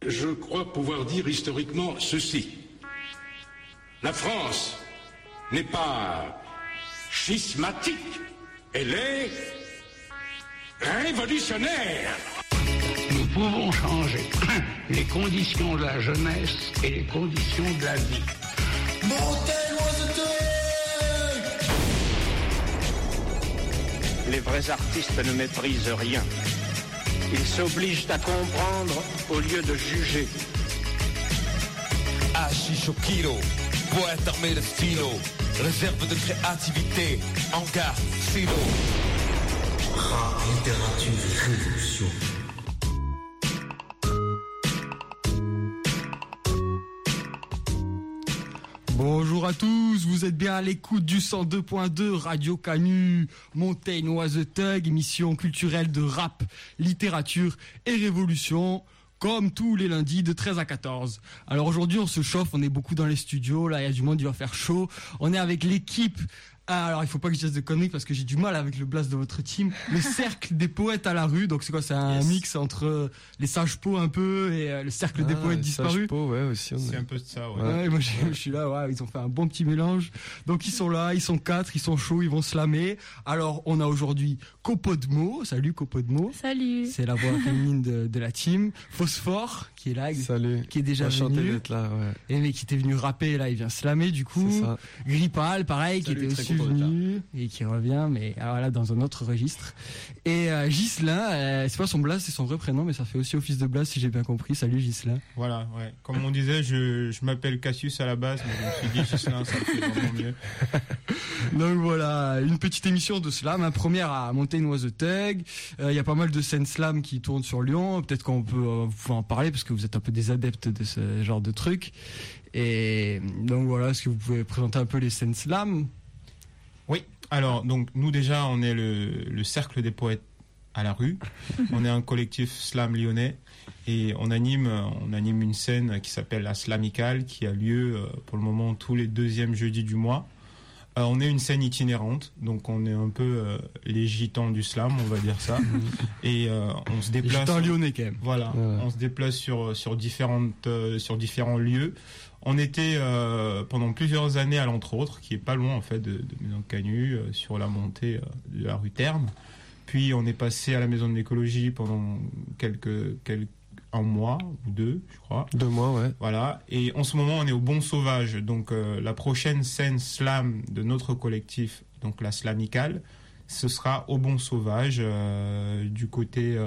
Je crois pouvoir dire historiquement ceci. La France n'est pas schismatique, elle est révolutionnaire. Nous pouvons changer les conditions de la jeunesse et les conditions de la vie. Les vrais artistes ne méprisent rien. Ils s'obligent à comprendre au lieu de juger. Ashishokiro, poète armé de philo, réserve de créativité, hangar, silo. Rap, littérature, révolution. Bonjour à tous, vous êtes bien à l'écoute du 102.2 Radio Canu, Montaigne Was the Thug, émission culturelle de rap, littérature et révolution, comme tous les lundis de 13 à 14. Alors aujourd'hui on se chauffe, on est beaucoup dans les studios, là il y a du monde, il va faire chaud, on est avec l'équipe. Alors il faut pas que je dise de conneries parce que j'ai du mal avec le blast de votre team. Le cercle des poètes à la rue, donc c'est quoi? C'est un mix entre les sages pots un peu et le cercle des poètes disparus. Pots, ouais, aussi. C'est un peu de ça, ouais. Ouais, moi je suis là, ouais, ils ont fait un bon petit mélange. Donc ils sont là, ils sont 4, ils sont chauds, ils vont slammer. Alors on a aujourd'hui Copodmo, salut Copodmo. Salut. C'est la voix féminine de la team. Phosphore qui est là, salut. Qui est déjà venu. D'être là, ouais. Et mais qui était venu rapper là, il vient slammer du coup. C'est ça. Gripal, pareil, Salut, qui était aussi venu et qui revient, mais alors là dans un autre registre. Et Ghislain, c'est pas son blast, c'est son vrai prénom, mais ça fait aussi office de blast si j'ai bien compris. Salut Ghislain. Voilà, ouais. Comme on disait, je m'appelle Cassius à la base, mais je me suis dit Ghislain, ça me fait vraiment mieux. Donc voilà, une petite émission de slam, hein, première à Montaigne Was the Thug. Il y a pas mal de scènes slam qui tournent sur Lyon. Peut-être qu'on peut vous pouvez en parler parce que vous êtes un peu des adeptes de ce genre de trucs. Et donc voilà, est-ce que vous pouvez présenter un peu les scènes slam? Oui. Alors, donc nous déjà, on est le cercle des poètes à la rue. On est un collectif slam lyonnais et on anime une scène qui s'appelle la Slamicale, qui a lieu pour le moment tous les deuxièmes jeudis du mois. On est une scène itinérante, donc on est un peu les gitans du slam, on va dire ça. Et on se déplace. Gitans lyonnais quand même. Voilà, ouais. On se déplace sur différents lieux. On était pendant plusieurs années à l'entre autres, qui est pas loin en fait de Maison de Canu, sur la montée de la rue Terme. Puis on est passé à la Maison de l'Écologie pendant un mois ou deux, je crois. 2 mois, ouais. Voilà. Et en ce moment, on est au Bon Sauvage. Donc, la prochaine scène slam de notre collectif, donc la Slamicale, ce sera au Bon Sauvage, du côté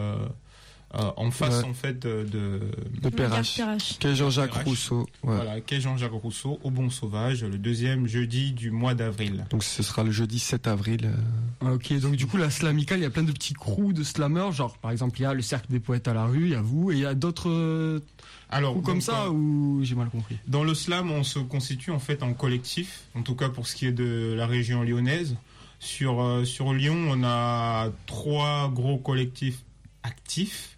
en face, en fait, de Perrache. Quai Jean-Jacques Rousseau. Ouais. Voilà, quai Jean-Jacques Rousseau, au Bon Sauvage, le deuxième jeudi du mois d'avril. Donc, ce sera le jeudi 7 avril. Ok, donc du coup, la Slamicale, il y a plein de petits crews de slammers. Genre, par exemple, il y a le cercle des poètes à la rue, il y a vous, et il y a d'autres crews comme ça, ou j'ai mal compris? Dans le slam, on se constitue en fait en collectif, en tout cas pour ce qui est de la région lyonnaise. Sur Lyon, on a 3 gros collectifs actifs.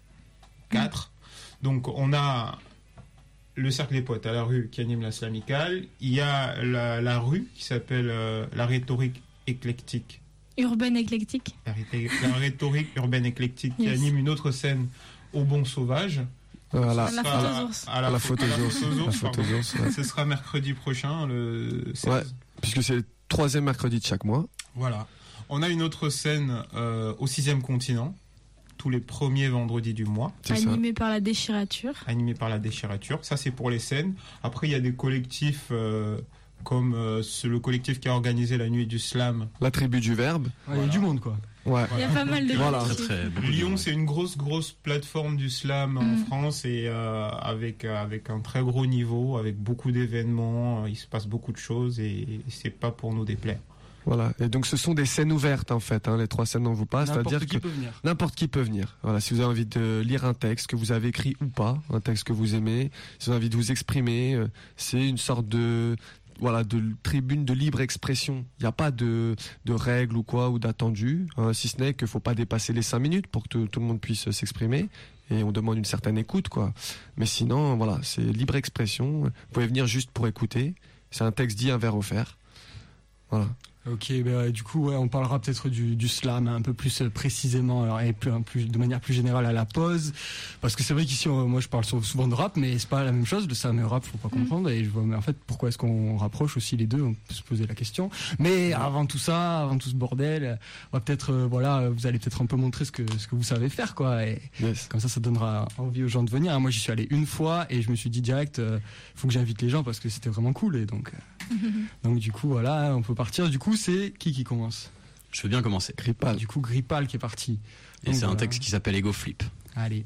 4. Donc on a le cercle des poètes à la rue qui anime la Slamicale. Il y a la rue qui s'appelle la rhétorique éclectique. Urbaine éclectique. La rhétorique urbaine éclectique qui anime une autre scène au Bon Sauvage. Voilà. À la Photosource. Ouais. Ce sera mercredi prochain, le 16. Ouais, puisque c'est le 3e mercredi de chaque mois. Voilà. On a une autre scène au 6e continent, tous les premiers vendredis du mois. Animé par la déchirature. Ça, c'est pour les scènes. Après, il y a des collectifs comme le collectif qui a organisé la nuit du slam. La tribu du verbe. Ouais, il y a du monde, quoi. Ouais. Il y a pas mal de Lyon, c'est une grosse plateforme du slam en France et avec un très gros niveau, avec beaucoup d'événements. Il se passe beaucoup de choses et c'est pas pour nous déplaire. Voilà. Et donc ce sont des scènes ouvertes en fait, hein, les 3 scènes dont vous parlez, c'est-à-dire que n'importe qui peut venir. Voilà, si vous avez envie de lire un texte que vous avez écrit ou pas, un texte que vous aimez, si vous avez envie de vous exprimer, c'est une sorte de tribune de libre expression. Il n'y a pas de règles ou quoi ou d'attendu, hein, si ce n'est qu'il faut pas dépasser les 5 minutes pour que tout le monde puisse s'exprimer. Et on demande une certaine écoute, quoi. Mais sinon, voilà, c'est libre expression. Vous pouvez venir juste pour écouter. C'est un texte dit, un verre offert. Voilà. Ok, du coup, on parlera peut-être du slam un peu plus précisément, alors, et de manière plus générale à la pause, parce que c'est vrai qu'ici, moi, je parle souvent de rap, mais c'est pas la même chose. Le slam et le rap, faut pas confondre. Et je vois, mais en fait, pourquoi est-ce qu'on rapproche aussi les deux? On peut se poser la question. Mais avant tout ça, avant tout ce bordel, on va peut-être, vous allez peut-être un peu montrer ce que vous savez faire, quoi. Et comme ça donnera envie aux gens de venir. Moi, j'y suis allé une fois et je me suis dit direct, faut que j'invite les gens parce que c'était vraiment cool. Et donc du coup, voilà, on peut partir. Du coup, c'est qui commence? Je veux bien commencer. Grippal. Du coup, Grippal qui est parti. Et c'est un texte qui s'appelle Ego Flip. Allez.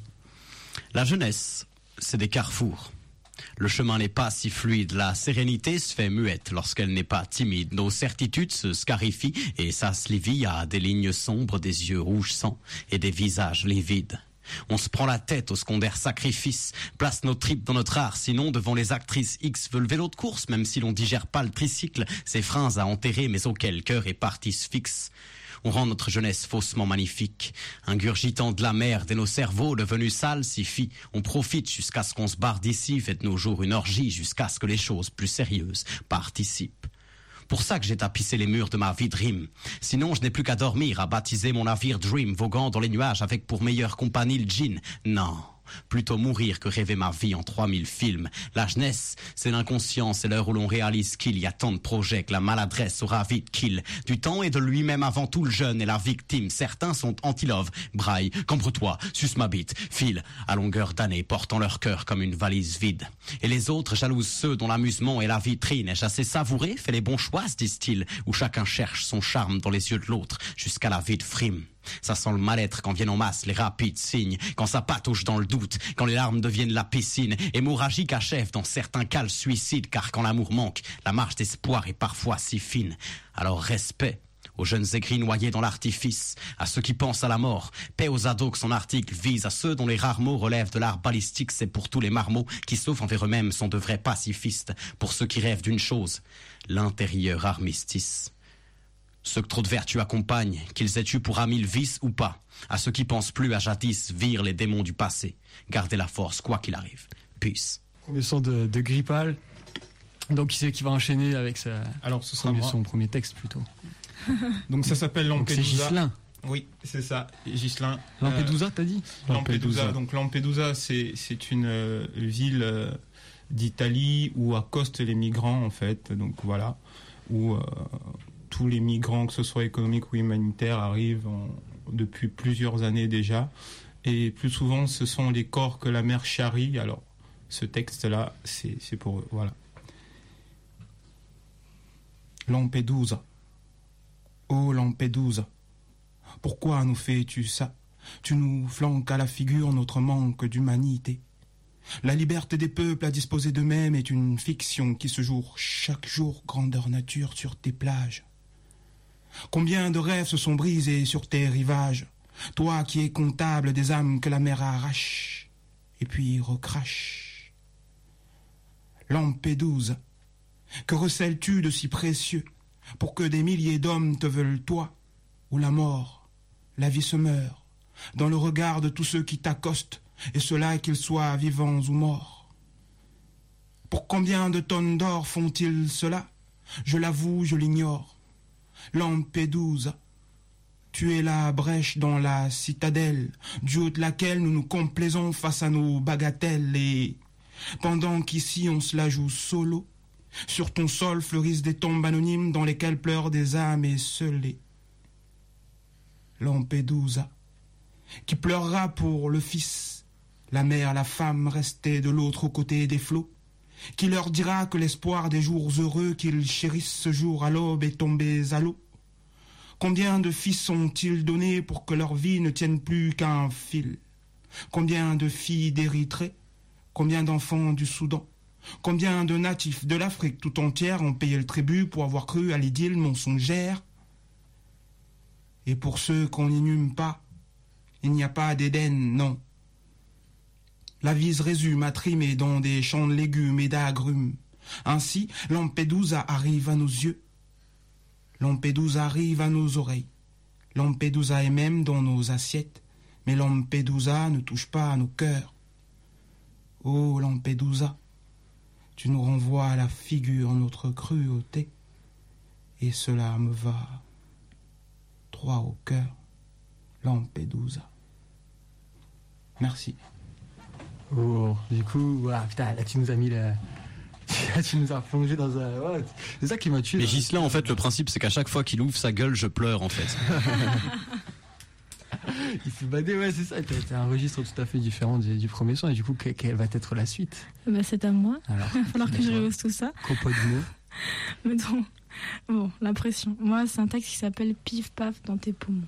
La jeunesse, c'est des carrefours. Le chemin n'est pas si fluide. La sérénité se fait muette lorsqu'elle n'est pas timide. Nos certitudes se scarifient et s'asslivient à des lignes sombres, des yeux rouges sang et des visages livides. On se prend la tête au secondaire sacrifice, place nos tripes dans notre art, sinon devant les actrices X veulent vélo de course, même si l'on digère pas le tricycle, ces freins à enterrer mais auxquels cœur et partie se fixent. On rend notre jeunesse faussement magnifique, ingurgitant de la merde et nos cerveaux devenus sales s'y on profite jusqu'à ce qu'on se barre d'ici, fait de nos jours une orgie jusqu'à ce que les choses plus sérieuses participent. Pour ça que j'ai tapissé les murs de ma vie de rime. Sinon, je n'ai plus qu'à dormir, à baptiser mon navire Dream, voguant dans les nuages avec pour meilleure compagnie le gin. Non, plutôt mourir que rêver ma vie en 3000 films. La jeunesse, c'est l'inconscient, c'est l'heure où l'on réalise qu'il y a tant de projets que la maladresse aura vite kill. Du temps et de lui-même avant tout le jeune et la victime. Certains sont anti-love, braille, cambre-toi, suce ma bite, file, à longueur d'année, portant leur cœur comme une valise vide. Et les autres jalousent ceux dont l'amusement est la vitrine. Ai-je assez savouré, fait les bons choix, se disent-ils, où chacun cherche son charme dans les yeux de l'autre, jusqu'à la vie de frime. Ça sent le mal-être quand viennent en masse les rapides signes, quand ça patauge dans le doute, quand les larmes deviennent la piscine, hémorragique achève dans certains cas le suicide, car quand l'amour manque, la marge d'espoir est parfois si fine. Alors respect aux jeunes aigris noyés dans l'artifice, à ceux qui pensent à la mort, paix aux ados que son article vise, à ceux dont les rares mots relèvent de l'art balistique, c'est pour tous les marmots qui, sauf envers eux-mêmes, sont de vrais pacifistes, pour ceux qui rêvent d'une chose, l'intérieur armistice. Ceux que trop de vertus accompagnent, qu'ils aient eu pour amis le vice ou pas, à ceux qui pensent plus à jadis, virent les démons du passé, gardez la force quoi qu'il arrive. Peace. Premier son de Grippal. Donc qui c'est qui va enchaîner avec Alors ce sera son premier texte plutôt. Donc ça s'appelle Lampedusa. C'est Ghislain. Oui, c'est ça, Ghislain. Lampedusa, t'as dit? Lampedusa. Donc Lampedusa, c'est une ville d'Italie où accostent les migrants en fait. Donc voilà, où tous les migrants, que ce soit économiques ou humanitaires, arrivent depuis plusieurs années déjà. Et plus souvent, ce sont les corps que la mer charrie. Alors, ce texte-là, c'est pour eux. Voilà. Lampedusa. Oh Lampedusa, pourquoi nous fais-tu ça? Tu nous flanques à la figure notre manque d'humanité. La liberté des peuples à disposer d'eux-mêmes est une fiction qui se joue chaque jour grandeur nature sur tes plages. Combien de rêves se sont brisés sur tes rivages, toi qui es comptable des âmes que la mer arrache et puis recrache. Lampedusa, que recèles-tu de si précieux pour que des milliers d'hommes te veulent toi, où la mort, la vie se meurt, dans le regard de tous ceux qui t'accostent, et cela qu'ils soient vivants ou morts. Pour combien de tonnes d'or font-ils cela? Je l'avoue, je l'ignore. Lampedusa, tu es la brèche dans la citadelle, du haut de laquelle nous nous complaisons face à nos bagatelles, et pendant qu'ici on se la joue solo, sur ton sol fleurissent des tombes anonymes dans lesquelles pleurent des âmes esseulées. Lampedusa, qui pleurera pour le fils, la mère, la femme restée de l'autre côté des flots, qui leur dira que l'espoir des jours heureux qu'ils chérissent ce jour à l'aube est tombé à l'eau. Combien de fils ont-ils donnés pour que leur vie ne tienne plus qu'un fil? Combien de filles d'Érythrée? Combien d'enfants du Soudan? Combien de natifs de l'Afrique tout entière ont payé le tribut pour avoir cru à l'idylle mensongère? Et pour ceux qu'on n'inhume pas, il n'y a pas d'Éden, non. La vie se résume à trimer dans des champs de légumes et d'agrumes. Ainsi, Lampedusa arrive à nos yeux. Lampedusa arrive à nos oreilles. Lampedusa est même dans nos assiettes. Mais Lampedusa ne touche pas à nos cœurs. Oh Lampedusa, tu nous renvoies à la figure notre cruauté. et cela me va droit au cœur. Lampedusa. Merci. Oh, du coup, putain, là tu nous as mis tu nous as plongé dans un... Ouais, c'est ça qui m'a tué. Mais Ghislain, en fait, le principe, c'est qu'à chaque fois qu'il ouvre sa gueule, je pleure, en fait. Il s'est badé, ouais, c'est ça. T'as un registre tout à fait différent du premier son. Et du coup, quelle va être la suite? Bah, c'est à moi. Alors, il va falloir que je rehausse tout ça. Compo de mots. Mais donc, bon, la pression. Moi, c'est un texte qui s'appelle Pif Paf dans tes poumons.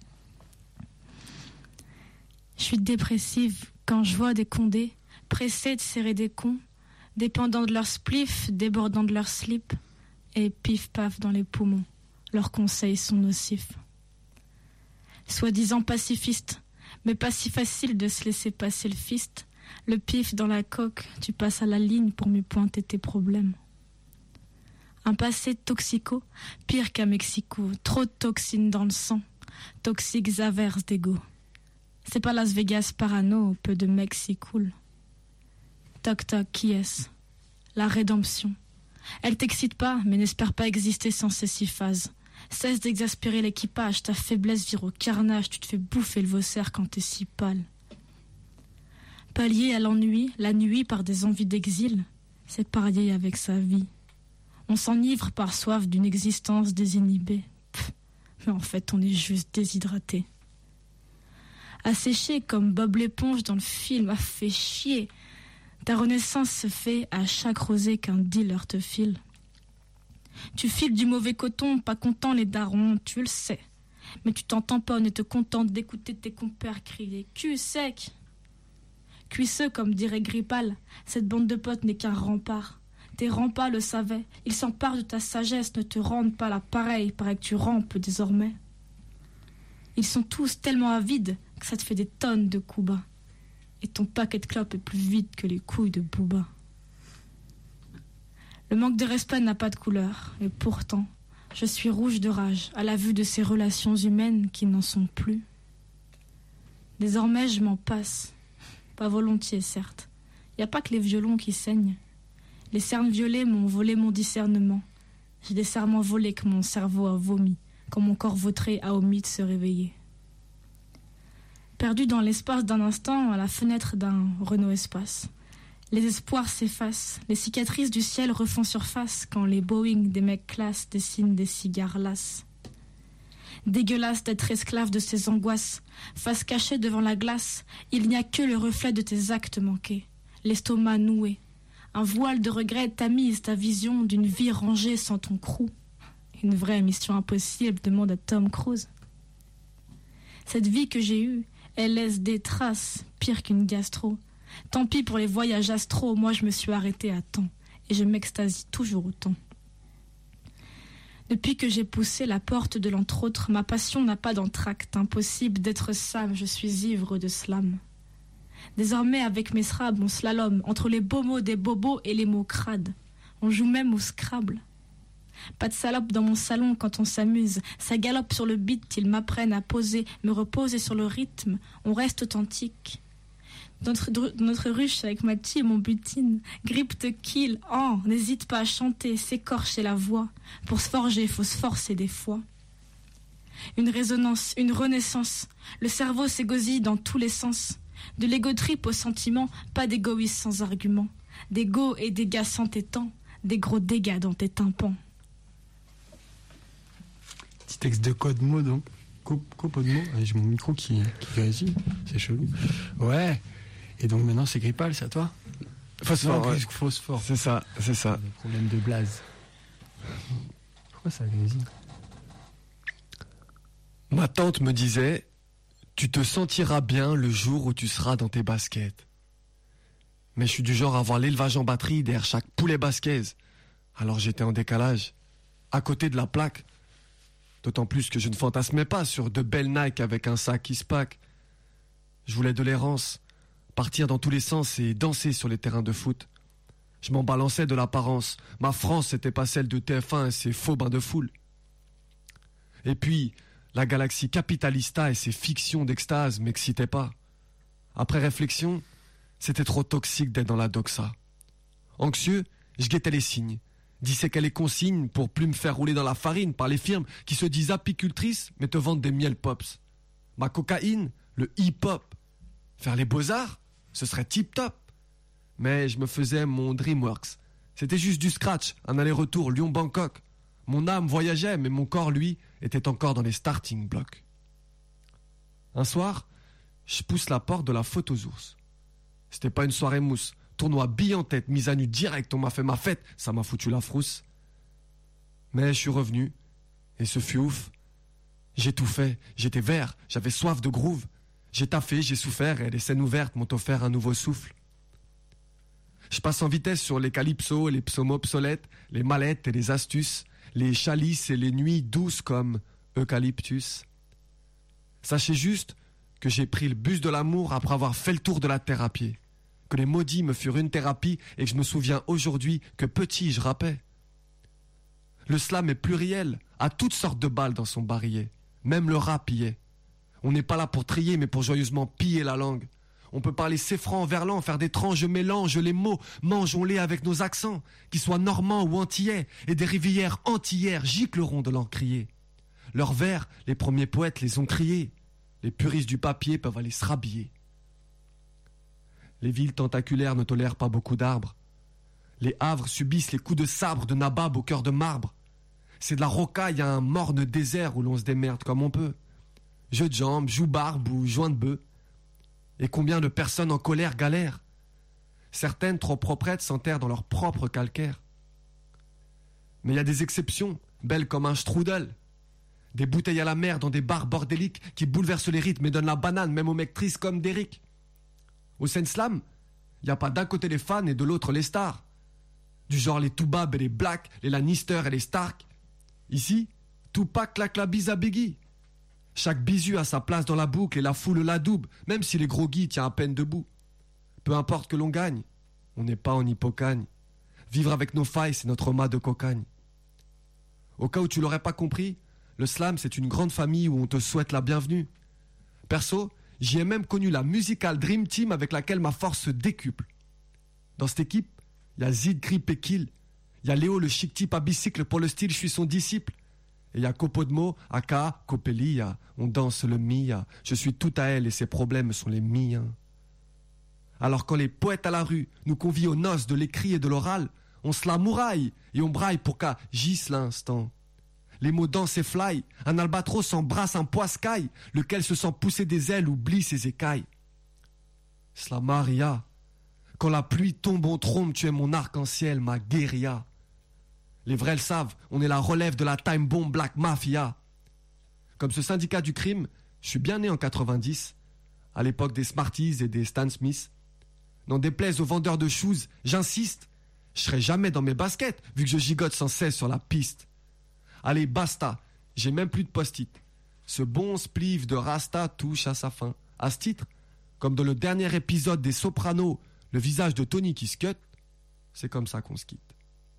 Je suis dépressive quand je vois des condés pressés de serrer des cons, dépendant de leur spliff, débordant de leur slip, et pif paf dans les poumons. Leurs conseils sont nocifs. Soi-disant pacifiste, mais pas si facile de se laisser passer le fist. Le pif dans la coque, tu passes à la ligne pour mieux pointer tes problèmes. Un passé toxico, pire qu'à Mexico, trop de toxines dans le sang, toxiques averses d'ego. C'est pas Las Vegas parano, peu de mecs si cool. Toc toc, qui est-ce? La rédemption. Elle t'excite pas, mais n'espère pas exister sans ces 6 phases. Cesse d'exaspérer l'équipage, ta faiblesse vire au carnage, tu te fais bouffer le vaussaire quand t'es si pâle. Pallier à l'ennui, la nuit par des envies d'exil, c'est parier avec sa vie. On s'enivre par soif d'une existence désinhibée. Mais en fait, on est juste déshydraté. Asséché comme Bob l'éponge dans le film, a fait chier. Ta renaissance se fait à chaque rosée qu'un dealer te file. Tu files du mauvais coton, pas content les darons, tu le sais. Mais tu t'en tamponnes et te contentes d'écouter tes compères crier « Cul sec !» Cuisseux, comme dirait Grippal, cette bande de potes n'est qu'un rempart. Tes remparts le savaient, ils s'emparent de ta sagesse, ne te rendent pas l'appareil, paraît que tu rampes désormais. Ils sont tous tellement avides que ça te fait des tonnes de coups bas. Et ton paquet de clopes est plus vide que les couilles de Booba. Le manque de respect n'a pas de couleur, et pourtant, je suis rouge de rage à la vue de ces relations humaines qui n'en sont plus. Désormais, je m'en passe. Pas volontiers, certes. Y a pas que les violons qui saignent. Les cernes violées m'ont volé mon discernement. J'ai des serments volés que mon cerveau a vomi, quand mon corps vautré a omis de se réveiller. Perdu dans l'espace d'un instant, à la fenêtre d'un Renault Espace. Les espoirs s'effacent, les cicatrices du ciel refont surface quand les Boeing des mecs classe dessinent des cigares lasses. Dégueulasse d'être esclave de ces angoisses, face cachée devant la glace, il n'y a que le reflet de tes actes manqués, l'estomac noué. Un voile de regret tamise ta vision d'une vie rangée sans ton crew. Une vraie mission impossible, demande à Tom Cruise. Cette vie que j'ai eue, elle laisse des traces, pire qu'une gastro. Tant pis pour les voyages astro, moi je me suis arrêtée à temps, et je m'extasie toujours autant. Depuis que j'ai poussé la porte de l'entre autres, ma passion n'a pas d'entracte, impossible d'être Sam, je suis ivre de slam. Désormais avec mes srabs, on slalom, entre les beaux mots des bobos et les mots crades. On joue même au Scrabble. Pas de salope dans mon salon quand on s'amuse. Ça galope sur le beat, ils m'apprennent à poser, me reposer sur le rythme. On reste authentique. Notre ruche avec ma tea et mon butine. Grip te kill, n'hésite pas à chanter, s'écorcher la voix. Pour se forger, faut se forcer des fois. Une résonance, une renaissance. Le cerveau s'égosille dans tous les sens. De l'ego trip au sentiment, pas d'égoïsme sans argument. D'égo et dégâts sans t'étang, des gros dégâts dans tes tympans. Petit texte de code mot donc. Code mot. J'ai mon micro qui réagit. C'est chelou. Ouais. Et donc maintenant c'est Grippal, c'est à toi? Phosphore. Ouais. Phosphore. C'est ça. Le problème de Blaze. Pourquoi ça grésille? Ma tante me disait, tu te sentiras bien le jour où tu seras dans tes baskets. Mais je suis du genre à avoir l'élevage en batterie derrière chaque poulet basquaise. Alors j'étais en décalage, à côté de la plaque. D'autant plus que je ne fantasmais pas sur de belles Nike avec un sac qui se pack. Je voulais de l'errance, partir dans tous les sens et danser sur les terrains de foot. Je m'en balançais de l'apparence. Ma France n'était pas celle de TF1 et ses faux bains de foule. Et puis, la galaxie capitalista et ses fictions d'extase m'excitaient pas. Après réflexion, c'était trop toxique d'être dans la doxa. Anxieux, je guettais les signes. disséquer les consignes pour plus me faire rouler dans la farine par les firmes qui se disent apicultrices mais te vendent des miel pops. Ma cocaïne, le hip-hop. Faire les beaux-arts, ce serait tip-top. Mais je me faisais mon DreamWorks. C'était juste du scratch, un aller-retour Lyon-Bangkok. Mon âme voyageait, mais mon corps, lui, était encore dans les starting blocks. Un soir, je pousse la porte de la faute aux ours. C'était pas une soirée mousse. Tournoi bille en tête, mise à nu direct, on m'a fait ma fête, ça m'a foutu la frousse. Mais je suis revenu, et ce fut ouf. J'ai tout fait, j'étais vert, j'avais soif de groove. J'ai taffé, j'ai souffert, et les scènes ouvertes m'ont offert un nouveau souffle. Je passe en vitesse sur les calypsos, les psaumes obsolètes, les mallettes et les astuces, les chalices et les nuits douces comme eucalyptus. Sachez juste que j'ai pris le bus de l'amour après avoir fait le tour de la terre à pied. Que les maudits me furent une thérapie et que je me souviens aujourd'hui que petit je rappais. Le slam est pluriel, a toutes sortes de balles dans son barillet. Même le rap y est. On n'est pas là pour trier mais pour joyeusement piller la langue. On peut parler séfran, verlan, faire d'étranges mélanges, les mots, mangeons-les avec nos accents, qu'ils soient normands ou antillais, et des rivières antillères gicleront de l'encrier. Leurs vers, les premiers poètes les ont criés. Les puristes du papier peuvent aller se rhabiller. Les villes tentaculaires ne tolèrent pas beaucoup d'arbres. Les havres subissent les coups de sabre de Nabab au cœur de marbre. C'est de la rocaille à un morne désert où l'on se démerde comme on peut. Jeu de jambes, joue barbe ou joint de bœuf. Et combien de personnes en colère galèrent. Certaines trop proprettes s'enterrent dans leur propre calcaire. Mais il y a des exceptions, belles comme un strudel. Des bouteilles à la mer dans des bars bordéliques qui bouleversent les rythmes et donnent la banane même aux mecs tristes comme Derrick. Au Seine-Slam, il n'y a pas d'un côté les fans et de l'autre les stars. Du genre les Toubab et les Black, les Lannister et les Stark. Ici, Tupac claque la bise à Biggie. Chaque bisu a sa place dans la boucle et la foule l'adoube, même si les gros guis tient à peine debout. Peu importe que l'on gagne, on n'est pas en hippocagne. Vivre avec nos failles, c'est notre mât de cocagne. Au cas où tu l'aurais pas compris, le slam, c'est une grande famille où on te souhaite la bienvenue. Perso, j'y ai même connu la Musical Dream Team avec laquelle ma force se décuple. Dans cette équipe, il y a Zid, Grip et Kill. Il y a Léo, le chic type à bicycle, pour le style, je suis son disciple. Et il y a Copodmo, Aka, Copelia, on danse le Mia. Je suis tout à elle et ses problèmes sont les miens. Alors quand les poètes à la rue nous convient aux noces de l'écrit et de l'oral, on se la mouraille et on braille pour qu'agisse l'instant. Les mots dansent et fly, un albatros embrasse un poiscaille, lequel se sent pousser des ailes oublie ses écailles. Cela Maria, quand la pluie tombe on trompe, tu es mon arc-en-ciel, ma guérilla. Les vrais le savent, on est la relève de la time bomb Black Mafia. Comme ce syndicat du crime, je suis bien né en 90, à l'époque des Smarties et des Stan Smith. N'en déplaise aux vendeurs de shoes, j'insiste, je serai jamais dans mes baskets, vu que je gigote sans cesse sur la piste. Allez, basta, j'ai même plus de post-it. Ce bon spliff de Rasta touche à sa fin. À ce titre, comme dans le dernier épisode des Sopranos, le visage de Tony qui se cut, c'est comme ça qu'on se quitte.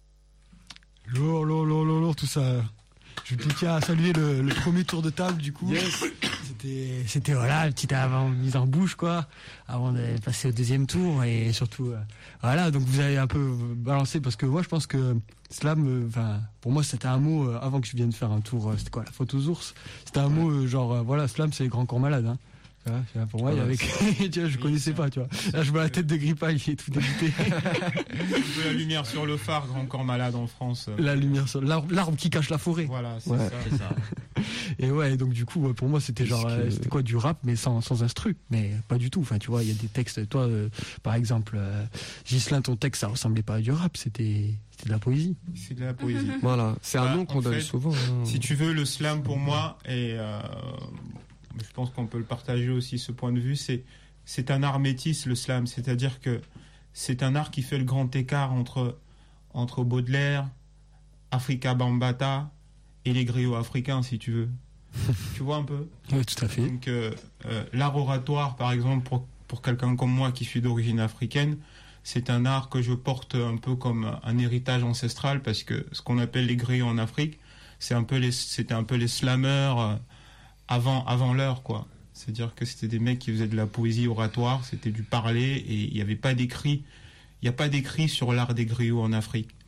Lourd, tout ça. Je tiens à saluer le premier tour de table, du coup. Yes. C'était voilà, une petite mise en bouche, quoi, avant de passer au deuxième tour. Et surtout, voilà, donc vous avez un peu balancé, parce que moi, je pense que slam, pour moi, c'était un mot, avant que je vienne faire un tour, c'était quoi, la faute aux ours? C'était un mot, genre, voilà, slam, c'est les grands corps malades, hein. Pour moi, il y avait... tu vois, je connaissais pas, tu vois. Là, je vois la tête de Grippa, il est tout dégoûté. La lumière sur le phare, grand corps malade en France. La lumière sur l'arbre qui cache la forêt. Voilà, c'est ça. Et ouais, donc du coup, pour moi, c'était genre, c'était quoi, du rap, mais sans instru. Mais pas du tout. Enfin, tu vois, il y a des textes. Toi, par exemple, Ghislain, ton texte, ça ressemblait pas à du rap, c'était de la poésie. C'est de la poésie. Voilà, c'est un nom qu'on donne souvent. Hein. Si tu veux, le slam pour moi, et je pense qu'on peut le partager aussi, ce point de vue, c'est un art métis, le slam. C'est-à-dire que c'est un art qui fait le grand écart entre Baudelaire, Afrika Bambaataa et les griots africains, si tu veux. Tu vois un peu? Oui, tout à fait. Donc, l'art oratoire, par exemple, pour quelqu'un comme moi qui suis d'origine africaine, c'est un art que je porte un peu comme un héritage ancestral, parce que ce qu'on appelle les griots en Afrique, c'était un peu les slammeurs avant l'heure, quoi. C'est-à-dire que c'était des mecs qui faisaient de la poésie oratoire, c'était du parler, et il n'y avait pas d'écrit. Il n'y a pas d'écrit sur l'art des griots en Afrique.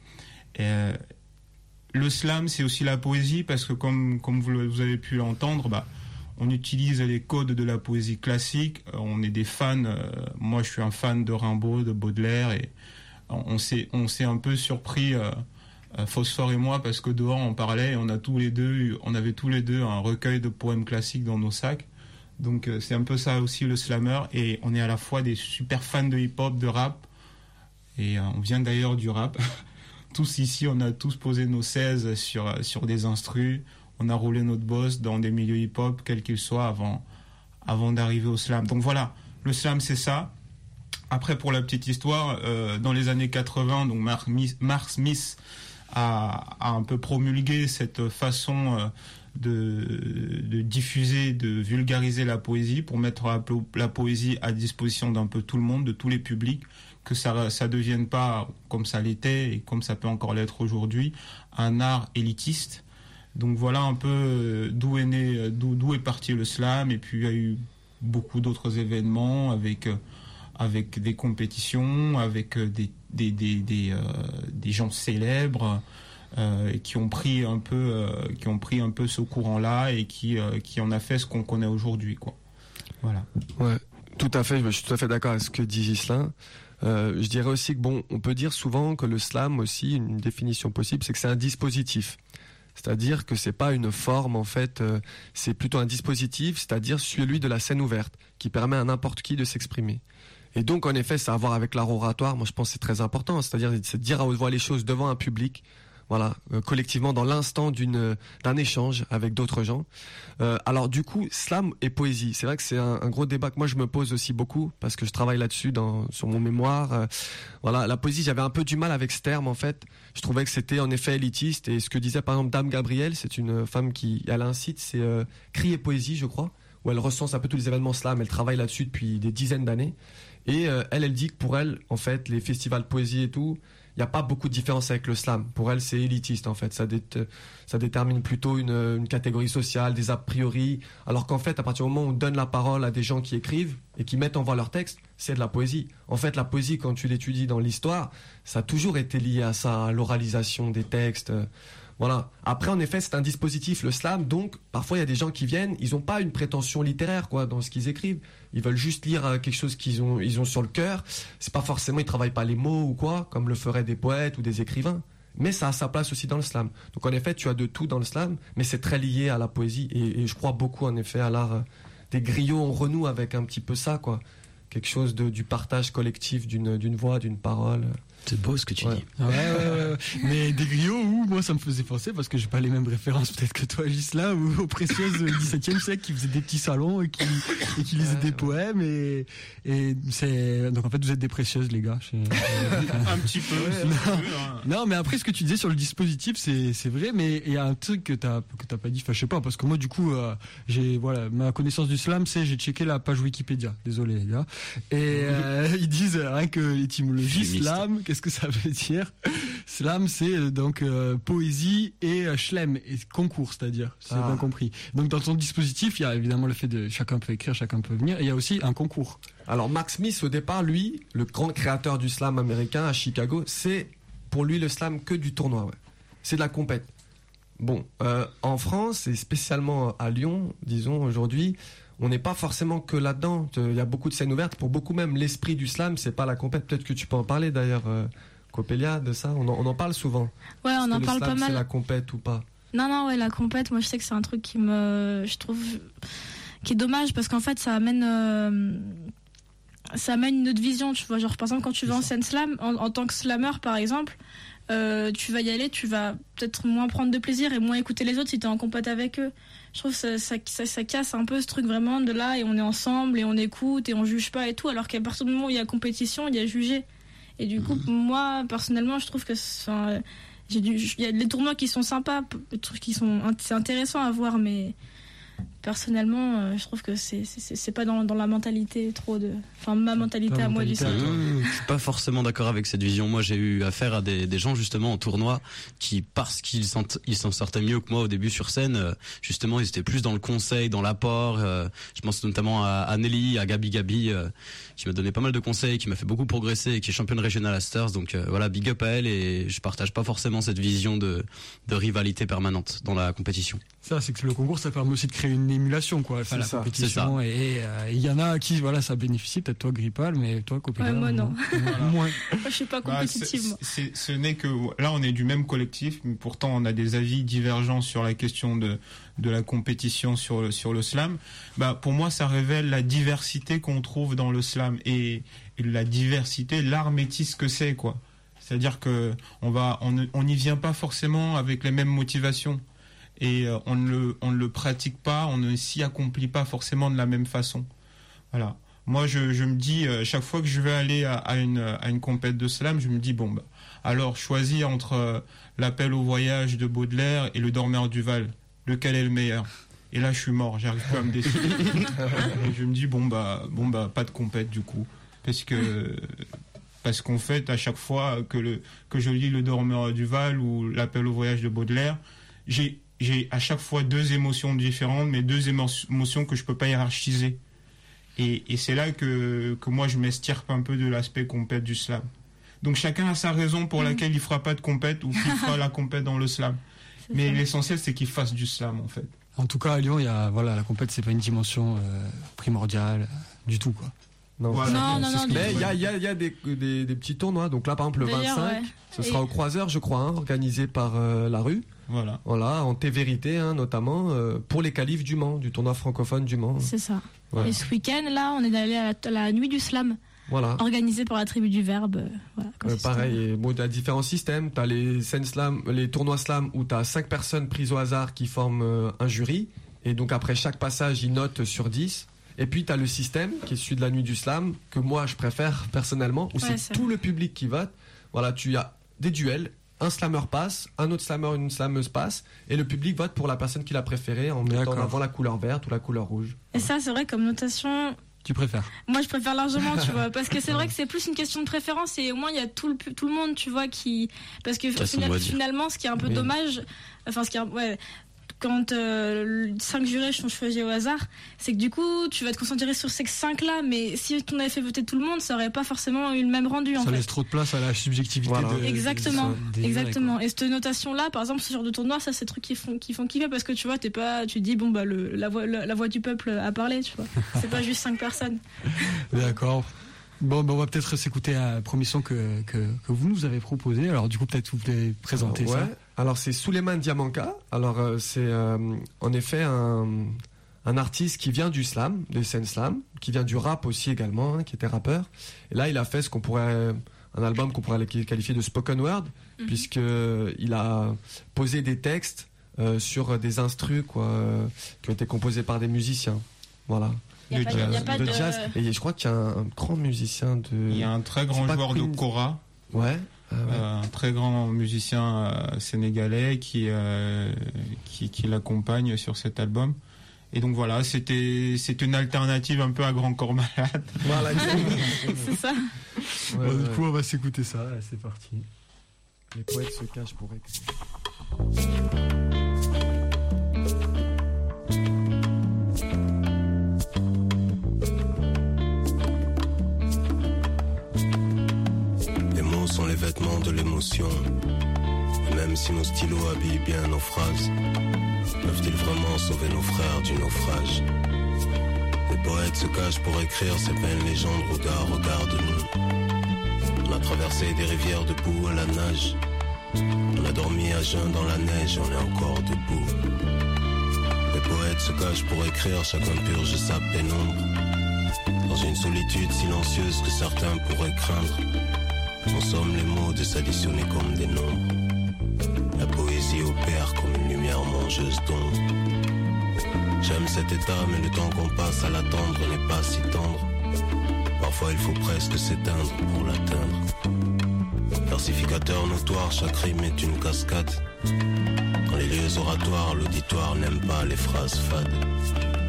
Le slam, c'est aussi la poésie, parce que comme vous avez pu l'entendre, on utilise les codes de la poésie classique. On est des fans. Moi, je suis un fan de Rimbaud, de Baudelaire, et on s'est un peu surpris, Phosphore et moi, parce que dehors on parlait et on avait tous les deux un recueil de poèmes classiques dans nos sacs. Donc c'est un peu ça aussi le slammer, et on est à la fois des super fans de hip-hop, de rap, et on vient d'ailleurs du rap. Tous ici, on a tous posé nos 16 sur des instrus, on a roulé notre boss dans des milieux hip-hop, quels qu'ils soient, avant d'arriver au slam. Donc voilà, le slam, c'est ça. Après, pour la petite histoire, dans les années 80, donc Mark Smith a un peu promulgué cette façon de diffuser, de vulgariser la poésie, pour mettre la poésie à disposition d'un peu tout le monde, de tous les publics, que ça devienne pas, comme ça l'était et comme ça peut encore l'être aujourd'hui, un art élitiste. Donc voilà un peu d'où est parti le slam. Et puis il y a eu beaucoup d'autres événements avec des compétitions, avec des gens célèbres qui ont pris un peu ce courant-là, et qui en a fait ce qu'on connaît aujourd'hui, quoi. Voilà. Ouais, tout à fait. Je suis tout à fait d'accord avec ce que dit Ghislain. Je dirais aussi que on peut dire souvent que le slam aussi, une définition possible, c'est que c'est un dispositif. C'est-à-dire que c'est pas une forme, en fait, c'est plutôt un dispositif, c'est-à-dire celui de la scène ouverte, qui permet à n'importe qui de s'exprimer. Et donc, en effet, ça a à voir avec l'art oratoire. Moi, je pense que c'est très important. C'est-à-dire, c'est de dire à haute voix les choses devant un public. Voilà, collectivement, dans l'instant d'un échange avec d'autres gens. Alors, du coup, slam et poésie. C'est vrai que c'est un gros débat que moi, je me pose aussi beaucoup, parce que je travaille là-dessus sur mon mémoire. Voilà, la poésie, j'avais un peu du mal avec ce terme, en fait. Je trouvais que c'était, en effet, élitiste. Et ce que disait, par exemple, Dame Gabrielle, c'est une femme elle a un site, c'est Cri et Poésie, je crois, où elle recense un peu tous les événements slam. Elle travaille là-dessus depuis des dizaines d'années. Et elle dit que pour elle, en fait, les festivals poésie et tout, il n'y a pas beaucoup de différence avec le slam. Pour elle, c'est élitiste, en fait. Ça détermine plutôt une catégorie sociale, des a priori. Alors qu'en fait, à partir du moment où on donne la parole à des gens qui écrivent et qui mettent en voix leurs textes, c'est de la poésie. En fait, la poésie, quand tu l'étudies dans l'histoire, ça a toujours été lié à ça, à l'oralisation des textes. Voilà. Après, en effet, c'est un dispositif, le slam. Donc, parfois, il y a des gens qui viennent, ils n'ont pas une prétention littéraire, quoi, dans ce qu'ils écrivent. Ils veulent juste lire quelque chose qu'ils ont sur le cœur. C'est pas forcément, ils travaillent pas les mots ou quoi, comme le feraient des poètes ou des écrivains. Mais ça a sa place aussi dans le slam. Donc, en effet, tu as de tout dans le slam, mais c'est très lié à la poésie. Et je crois beaucoup, en effet, à l'art des griots. On renoue avec un petit peu ça, quoi. Quelque chose du partage collectif d'une voix, d'une parole. C'est beau ce que tu dis. Ouais. Mais des griots, moi ça me faisait penser, parce que j'ai pas les mêmes références peut-être que toi, Gisela, ou aux précieuses du XVIIe siècle qui faisaient des petits salons et qui lisaient des poèmes. Et c'est donc en fait vous êtes des précieuses, les gars. Un petit peu. Non, mais après ce que tu disais sur le dispositif, c'est vrai, mais il y a un truc que t'as pas dit. Enfin, je sais pas, parce que moi du coup ma connaissance du slam, c'est j'ai checké la page Wikipédia. Désolé les gars. Et ils disent rien que l'étymologie slam. Qu'est-ce que ça veut dire? Slam, c'est donc poésie et chelem, et concours, c'est-à-dire, si j'ai bien compris. Donc dans ton dispositif, il y a évidemment le fait de chacun peut écrire, chacun peut venir, et il y a aussi un concours. Alors Mark Smith, au départ, lui, le grand créateur du slam américain à Chicago, c'est pour lui le slam que du tournoi, ouais. C'est de la compète. Bon, en France, et spécialement à Lyon, disons aujourd'hui, on n'est pas forcément que là-dedans. Il y a beaucoup de scènes ouvertes. Pour beaucoup même, l'esprit du slam, c'est pas la compète. Peut-être que tu peux en parler d'ailleurs, Coppelia, de ça. On en parle souvent. Ouais, on en parle pas mal. C'est la compète ou pas? Non, ouais, la compète, moi je sais que c'est un truc je trouve, qui est dommage, parce qu'en fait ça amène une autre vision, tu vois. Genre par exemple quand tu vas en scène slam, en tant que slammer par exemple, tu vas y aller, tu vas peut-être moins prendre de plaisir et moins écouter les autres si t'es en compète avec eux. Je trouve que ça casse un peu ce truc vraiment de là, et on est ensemble et on écoute et on juge pas et tout, alors qu'à partir du moment où il y a compétition, il y a jugé. Et du coup, moi personnellement, je trouve que il y a des tournois qui sont sympas, c'est intéressant à voir, mais personnellement, je trouve que c'est pas dans la mentalité ma mentalité à moi du slam. Je suis pas forcément d'accord avec cette vision. Moi, j'ai eu affaire à des gens justement en tournoi qui, parce qu'ils s'en sortaient mieux que moi au début sur scène, justement, ils étaient plus dans le conseil, dans l'apport. Je pense notamment à Nelly, à Gabi, qui m'a donné pas mal de conseils, qui m'a fait beaucoup progresser et qui est championne régionale à Stars. Donc voilà, big up à elle, et je partage pas forcément cette vision de rivalité permanente dans la compétition. Ça, c'est que le concours, ça permet aussi de créer une émulation, quoi. Enfin, la compétition. Et il y en a à qui, voilà, ça bénéficie. Peut-être toi, Grippal, mais toi, Copéla. Moi, non. Voilà. Moi, je suis pas compétitive, moi. Ce n'est que, là, on est du même collectif, mais pourtant, on a des avis divergents sur la question de la compétition sur le slam. Pour moi, ça révèle la diversité qu'on trouve dans le slam et la diversité, l'art métis que c'est, quoi. C'est-à-dire que on n'y vient pas forcément avec les mêmes motivations. Et on ne le pratique pas, on ne s'y accomplit pas forcément de la même façon. Voilà. Moi, je me dis, chaque fois que je vais aller à une compète de slam, je me dis, alors choisir entre l'appel au voyage de Baudelaire et le Dormeur du Val, lequel est le meilleur? Et là, je suis mort, j'arrive pas à me décider. Et je me dis, pas de compète du coup. Parce qu'en fait, à chaque fois que je lis le Dormeur du Val ou l'appel au voyage de Baudelaire, j'ai à chaque fois deux émotions différentes, mais deux émotions que je peux pas hiérarchiser. Et c'est là que moi je m'estirpe un peu de l'aspect compète du slam. Donc chacun a sa raison pour laquelle il fera pas de compète ou qu'il fera la compète dans le slam. Mais l'essentiel, c'est qu'il fasse du slam, en fait. En tout cas, à Lyon, la compète, c'est pas une dimension primordiale du tout, quoi. Non. Voilà. Non. Mais il y a des petits tournois. Donc là, par exemple, le 25, ce sera au Croiseur, je crois, organisé par la rue. Voilà, en T-Vérité, notamment, pour les qualifs du Mans, du tournoi francophone du Mans. C'est ça. Voilà. Et ce week-end, là, on est allé à la nuit du slam. Voilà. Organisé par la tribu du Verbe. Pareil, tu as différents systèmes. Tu as les tournois slam où tu as 5 personnes prises au hasard qui forment un jury. Et donc après chaque passage, ils notent sur 10. Et puis tu as le système qui est celui de la nuit du slam, que moi je préfère personnellement, où c'est tout le public qui vote. Voilà, tu as des duels. Un slammer passe, un autre slammer, une slameuse passe, et le public vote pour la personne qu'il a préférée en mettant en avant la couleur verte ou la couleur rouge. Et ça, c'est vrai, comme notation... Tu préfères? Moi, je préfère largement, tu vois, parce que c'est vrai que c'est plus une question de préférence, et au moins, il y a tout le monde, tu vois, qui... Parce que finalement, ce qui est un peu dommage... Enfin, quand 5 jurés sont choisis au hasard, c'est que du coup, tu vas te concentrer sur ces 5-là, mais si on avait fait voter tout le monde, ça aurait pas forcément eu le même rendu. Ça laisse trop de place à la subjectivité. Voilà. Exactement. Et cette notation-là, par exemple, ce genre de tournoi, ça, c'est des trucs qui font kiffer, parce que tu vois, tu dis, la voix du peuple a parlé, tu vois. C'est pas juste 5 personnes. D'accord. Bon, on va peut-être s'écouter un premier son que vous nous avez proposé. Alors, du coup, peut-être vous pouvez présenter ça. Alors, c'est Souleymane Diamanka. Alors, c'est en effet un artiste qui vient du slam, des scènes slam, qui vient du rap aussi également, qui était rappeur. Et là, il a fait un album qu'on pourrait qualifier de spoken word, puisqu'il a posé des textes sur des instrus qui ont été composés par des musiciens. Voilà. Il y a pas de jazz. Et je crois qu'il y a un grand musicien de... Il y a un très grand joueur de kora. Ouais. Un très grand musicien sénégalais qui l'accompagne sur cet album. Et donc voilà, c'est une alternative un peu à Grand Corps Malade. Voilà, c'est ça. Du coup, on va s'écouter ça. C'est parti. Les poètes se cachent pour écrire. Sont les vêtements de l'émotion. Et même si nos stylos habillent bien nos phrases, peuvent-ils vraiment sauver nos frères du naufrage? Les poètes se cachent pour écrire ces peines légendes. Regarde-nous. On a traversé des rivières de boue à la nage. On a dormi à jeun dans la neige, on est encore debout. Les poètes se cachent pour écrire, chacun purge sa pénombre. Dans une solitude silencieuse que certains pourraient craindre. En somme, les mots de s'additionner comme des nombres. La poésie opère comme une lumière mangeuse d'ombre. J'aime cet état, mais le temps qu'on passe à l'attendre n'est pas si tendre. Parfois il faut presque s'éteindre pour l'atteindre. Versificateur notoire, chaque rime est une cascade. Dans les lieux oratoires, l'auditoire n'aime pas les phrases fades.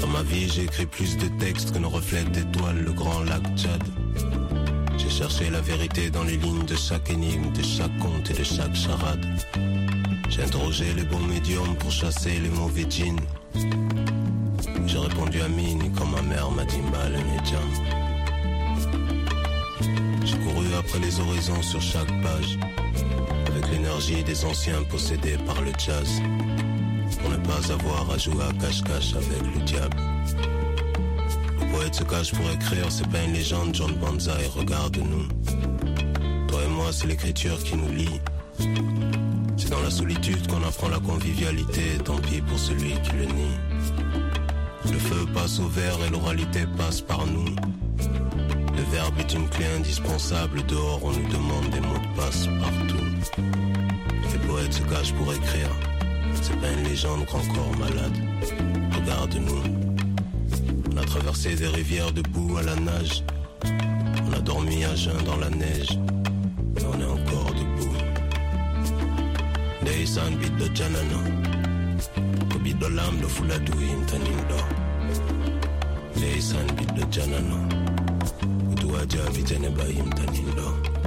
Dans ma vie, j'ai écrit plus de textes que ne reflète d'étoiles le grand lac Tchad. J'ai cherché la vérité dans les lignes de chaque énigme, de chaque conte et de chaque charade. J'ai interrogé les bons médiums pour chasser les mauvais djinns. J'ai répondu à Mini quand ma mère m'a dit mal et médium. J'ai couru après les horizons sur chaque page, avec l'énergie des anciens possédés par le jazz, pour ne pas avoir à jouer à cache-cache avec le diable. Le poète se cache pour écrire, c'est pas une légende, John Banzai, regarde-nous. Toi et moi, c'est l'écriture qui nous lie. C'est dans la solitude qu'on apprend la convivialité, tant pis pour celui qui le nie. Le feu passe au verre et l'oralité passe par nous. Le verbe est une clé indispensable, dehors on nous demande des mots de passe partout. Les poètes se cachent pour écrire, c'est pas une légende grand corps malade. Regarde-nous, on a traversé des rivières debout à la nage. On a dormi à jeun dans la neige, mais on est encore debout. Deisan bit de janana, kobi do lam do fuladu intanindo. Deisan bit de janana, utuaja vitene ba intanindo.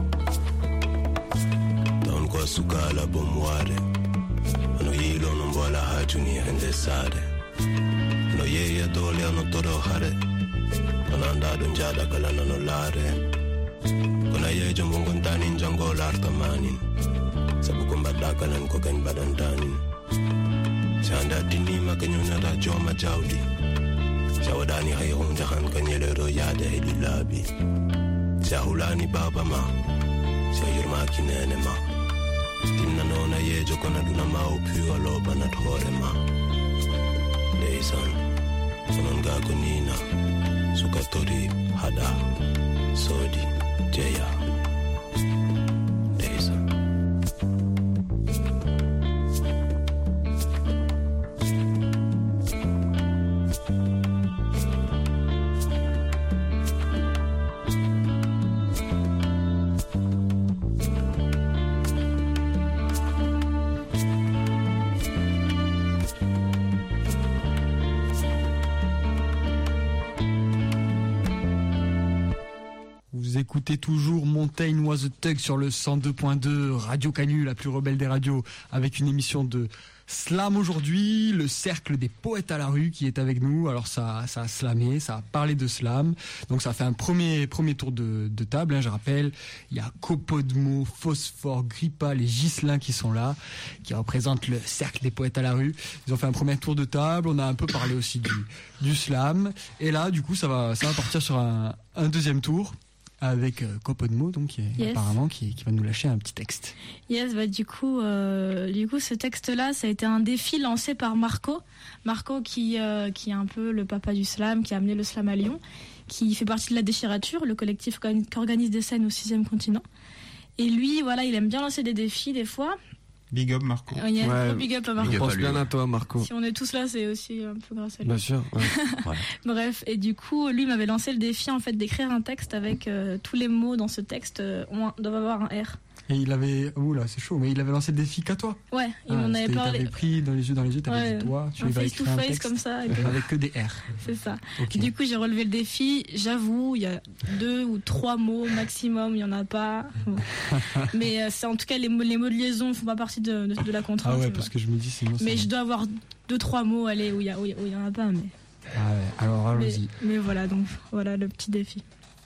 Don kwa suka la bomware, ano yilo nombola hajuni hende sare. No ye dole ano toro hare, ananda don jada galana no lare. Kona ye jambongo ndani njango lartamanin. Sabukumba dakanan koken badantanin. Sanda dinima kenyuna da joma jaudi. Sawadani hayong jahan kanyelero yade hililabi. Sahulani baba ma, sayurma kinene ma. Tinna nona ye jokona duna ma upiwa loba na thore ma. Leisan, sononga kunina, sukatori hada, sodi, jaya. Leisan. Écoutez toujours Montaigne Was a Thug sur le 102.2 Radio Canu, la plus rebelle des radios, avec une émission de slam aujourd'hui, le cercle des poètes à la rue qui est avec nous. Alors ça a slamé, ça a parlé de slam, donc ça fait un premier tour de table, hein, je rappelle. Il y a Copodmo, Phosphore, Grippa, les Ghislains qui sont là, qui représentent le cercle des poètes à la rue. Ils ont fait un premier tour de table, on a un peu parlé aussi du slam, et là du coup ça va partir sur un deuxième tour avec Copodmo, donc apparemment qui va nous lâcher un petit texte. Yes, bah du coup ce texte-là, ça a été un défi lancé par Marco qui est un peu le papa du slam, qui a amené le slam à Lyon, qui fait partie de la Déchirature, le collectif qui organise des scènes au 6e continent. Et lui, voilà, il aime bien lancer des défis des fois. Big up Marco. Yeah, ouais, big up à Marco. Je pense bien à toi Marco. Si on est tous là, c'est aussi un peu grâce à lui. Bien sûr. Ouais. Ouais. Bref, et du coup, lui m'avait lancé le défi en fait d'écrire un texte avec tous les mots dans ce texte doivent avoir un R. Et il avait, oula, c'est chaud, mais il avait lancé le défi qu'à toi. Ouais, il m'en avait parlé. Il t'avait pris dans les yeux, t'avais dit toi, tu vas écrire un texte comme ça, avec que des R. C'est ça. Okay. Du coup, j'ai relevé le défi. J'avoue, il y a 2 ou 3 mots maximum, il y en a pas. Bon. Mais c'est en tout cas les mots de liaison ne font pas partie de la contrainte. Ah ouais, parce que je me dis sinon. Mais je dois avoir 2-3 mots, allez, où il y en a pas, mais. Ah ouais. Alors allons-y. Mais voilà, donc voilà le petit défi.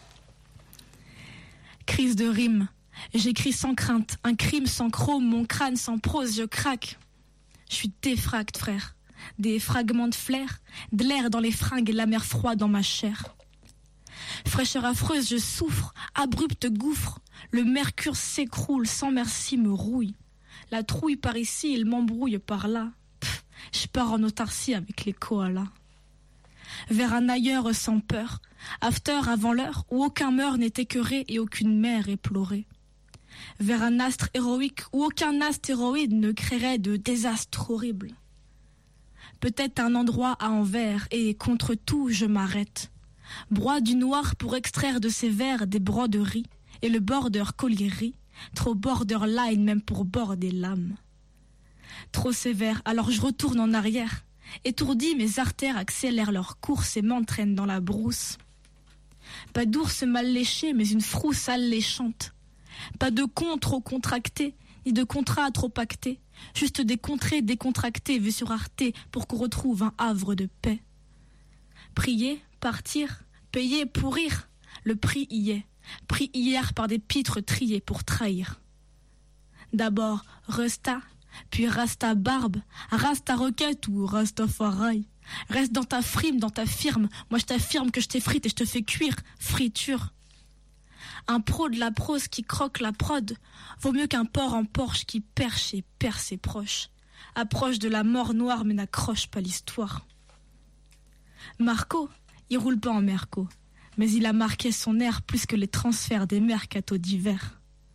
Crise de rime. J'écris sans crainte, un crime sans chrome, mon crâne sans prose, je craque. Je suis défracte, frère. Des fragments de flair, de l'air dans les fringues et la mer froide dans ma chair. Fraîcheur affreuse, je souffre, abrupte gouffre. Le mercure s'écroule, sans merci me rouille. La trouille par ici, il m'embrouille par là. Je pars en autarcie avec les koalas. Vers un ailleurs sans peur, after avant l'heure, où aucun meurt n'est écœuré et aucune mère est pleurée. Vers un astre héroïque où aucun astéroïde ne créerait de désastre horrible. Peut-être un endroit à envers et contre tout je m'arrête. Broie du noir pour extraire de ces vers des broderies et le border collieri, trop borderline même pour border l'âme. Trop sévère, alors je retourne en arrière Étourdi, mes artères accélèrent leur course et m'entraînent dans la brousse. Pas d'ours mal léché, mais une frousse alléchante. Pas de con trop contracté, ni de contrat trop pacté. Juste des contrées décontractées vues sur Arte pour qu'on retrouve un havre de paix. Prier, partir, payer, pourrir, le prix y est. Pris hier par des pitres triés pour trahir. D'abord Rasta, puis Rasta barbe, Rasta roquette ou Rastafari. Reste dans ta frime, dans ta firme. Moi je t'affirme que je t'effrite et je te fais cuire, friture. Un pro de la prose qui croque la prod vaut mieux qu'un porc en Porsche qui perche et perd ses proches. Approche de la mort noire mais n'accroche pas l'histoire. Marco, il roule pas en Merco, mais il a marqué son air plus que les transferts des mercatos d'hiver.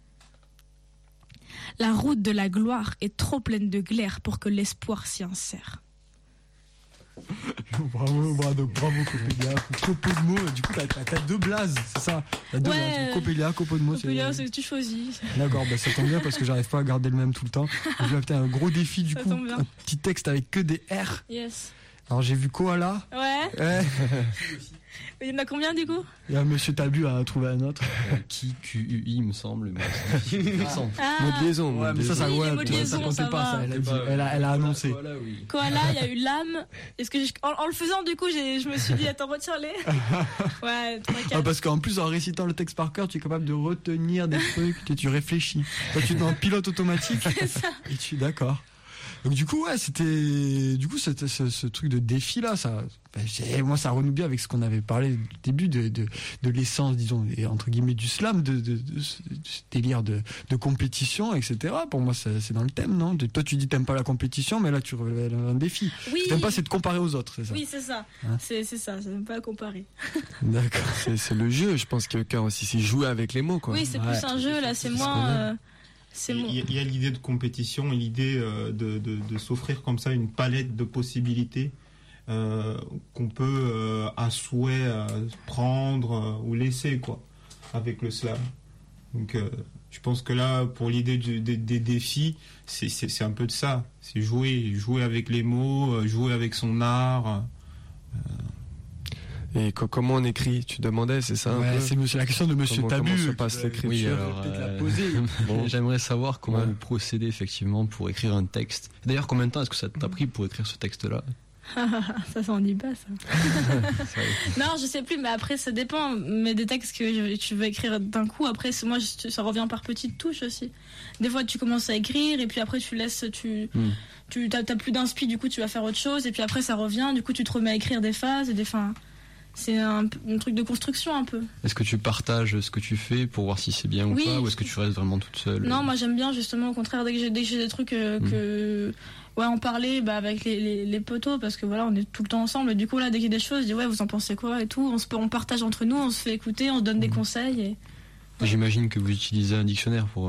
La route de la gloire est trop pleine de glaire pour que l'espoir s'y insère. Bravo Coppelia. Copo de mots, du coup t'as deux blazes, c'est ça? T'as deux blazes. Coppelia, Copo de mots. Coppelia, c'est que tu choisis. D'accord, ça tombe bien parce que j'arrive pas à garder le même tout le temps. J'ai peut-être un gros défi du coup, un petit texte avec que des R. Yes. Alors j'ai vu Koala. Ouais. Il y en a combien du coup? Il y a Monsieur Tabu à trouver un autre. QUI me semble. Mot de liaison. Ouais, mais ça comptait pas. Ça, elle a annoncé. Koala, il y a eu l'âme. Est-ce que en le faisant du coup, je me suis dit attends, retiens-les. Ouais. Parce qu'en plus en récitant le texte par cœur, tu es capable de retenir des trucs, tu réfléchis. Toi, tu es dans pilote automatique. C'est ça. Et tu es d'accord. Donc du coup c'était ce truc de défi là, moi ça renoue bien avec ce qu'on avait parlé au début de l'essence, disons, et entre guillemets du slam, de ce délire de compétition, etc. Pour moi c'est dans le thème, non? Toi tu dis t'aimes pas la compétition, mais là tu relèves un défi. Oui. Ce que t'aimes pas, c'est de comparer aux autres, c'est ça? Oui, c'est ça. Hein? C'est ça, j'aime pas comparer. D'accord, c'est le jeu, je pense, que aussi c'est jouer avec les mots, quoi. Oui, c'est plus un jeu là, c'est moins. Il y a l'idée de compétition et l'idée de s'offrir comme ça une palette de possibilités qu'on peut à souhait prendre ou laisser, quoi, avec le slam. Donc je pense que là, pour l'idée des défis, c'est un peu de ça. C'est jouer avec les mots, jouer avec son art. Et comment on écrit? Tu demandais, c'est ça? Ouais, c'est la question de Monsieur Tabu. Comment se passe l'écriture? Oui, alors, j'aimerais savoir comment vous procédez effectivement pour écrire un texte. D'ailleurs, combien de temps est-ce que ça t'a pris pour écrire ce texte-là? Ça s'en dit pas, ça. Non, je sais plus, mais après ça dépend. Mais des textes que tu veux écrire d'un coup, après moi ça revient par petites touches aussi. Des fois tu commences à écrire et puis après tu laisses, t'as plus d'inspi, du coup tu vas faire autre chose et puis après ça revient, du coup tu te remets à écrire des phases et des fins. C'est un truc de construction un peu. Est-ce que tu partages ce que tu fais pour voir si c'est bien ou pas, ou est-ce que tu restes vraiment toute seule? Non, moi j'aime bien justement, au contraire, dès que j'ai des trucs en parler avec les potos, parce que voilà, on est tout le temps ensemble et du coup là dès qu'il y a des choses, je dis vous en pensez quoi et tout, on partage entre nous, on se fait écouter, on se donne des conseils et... J'imagine que vous utilisez un dictionnaire pour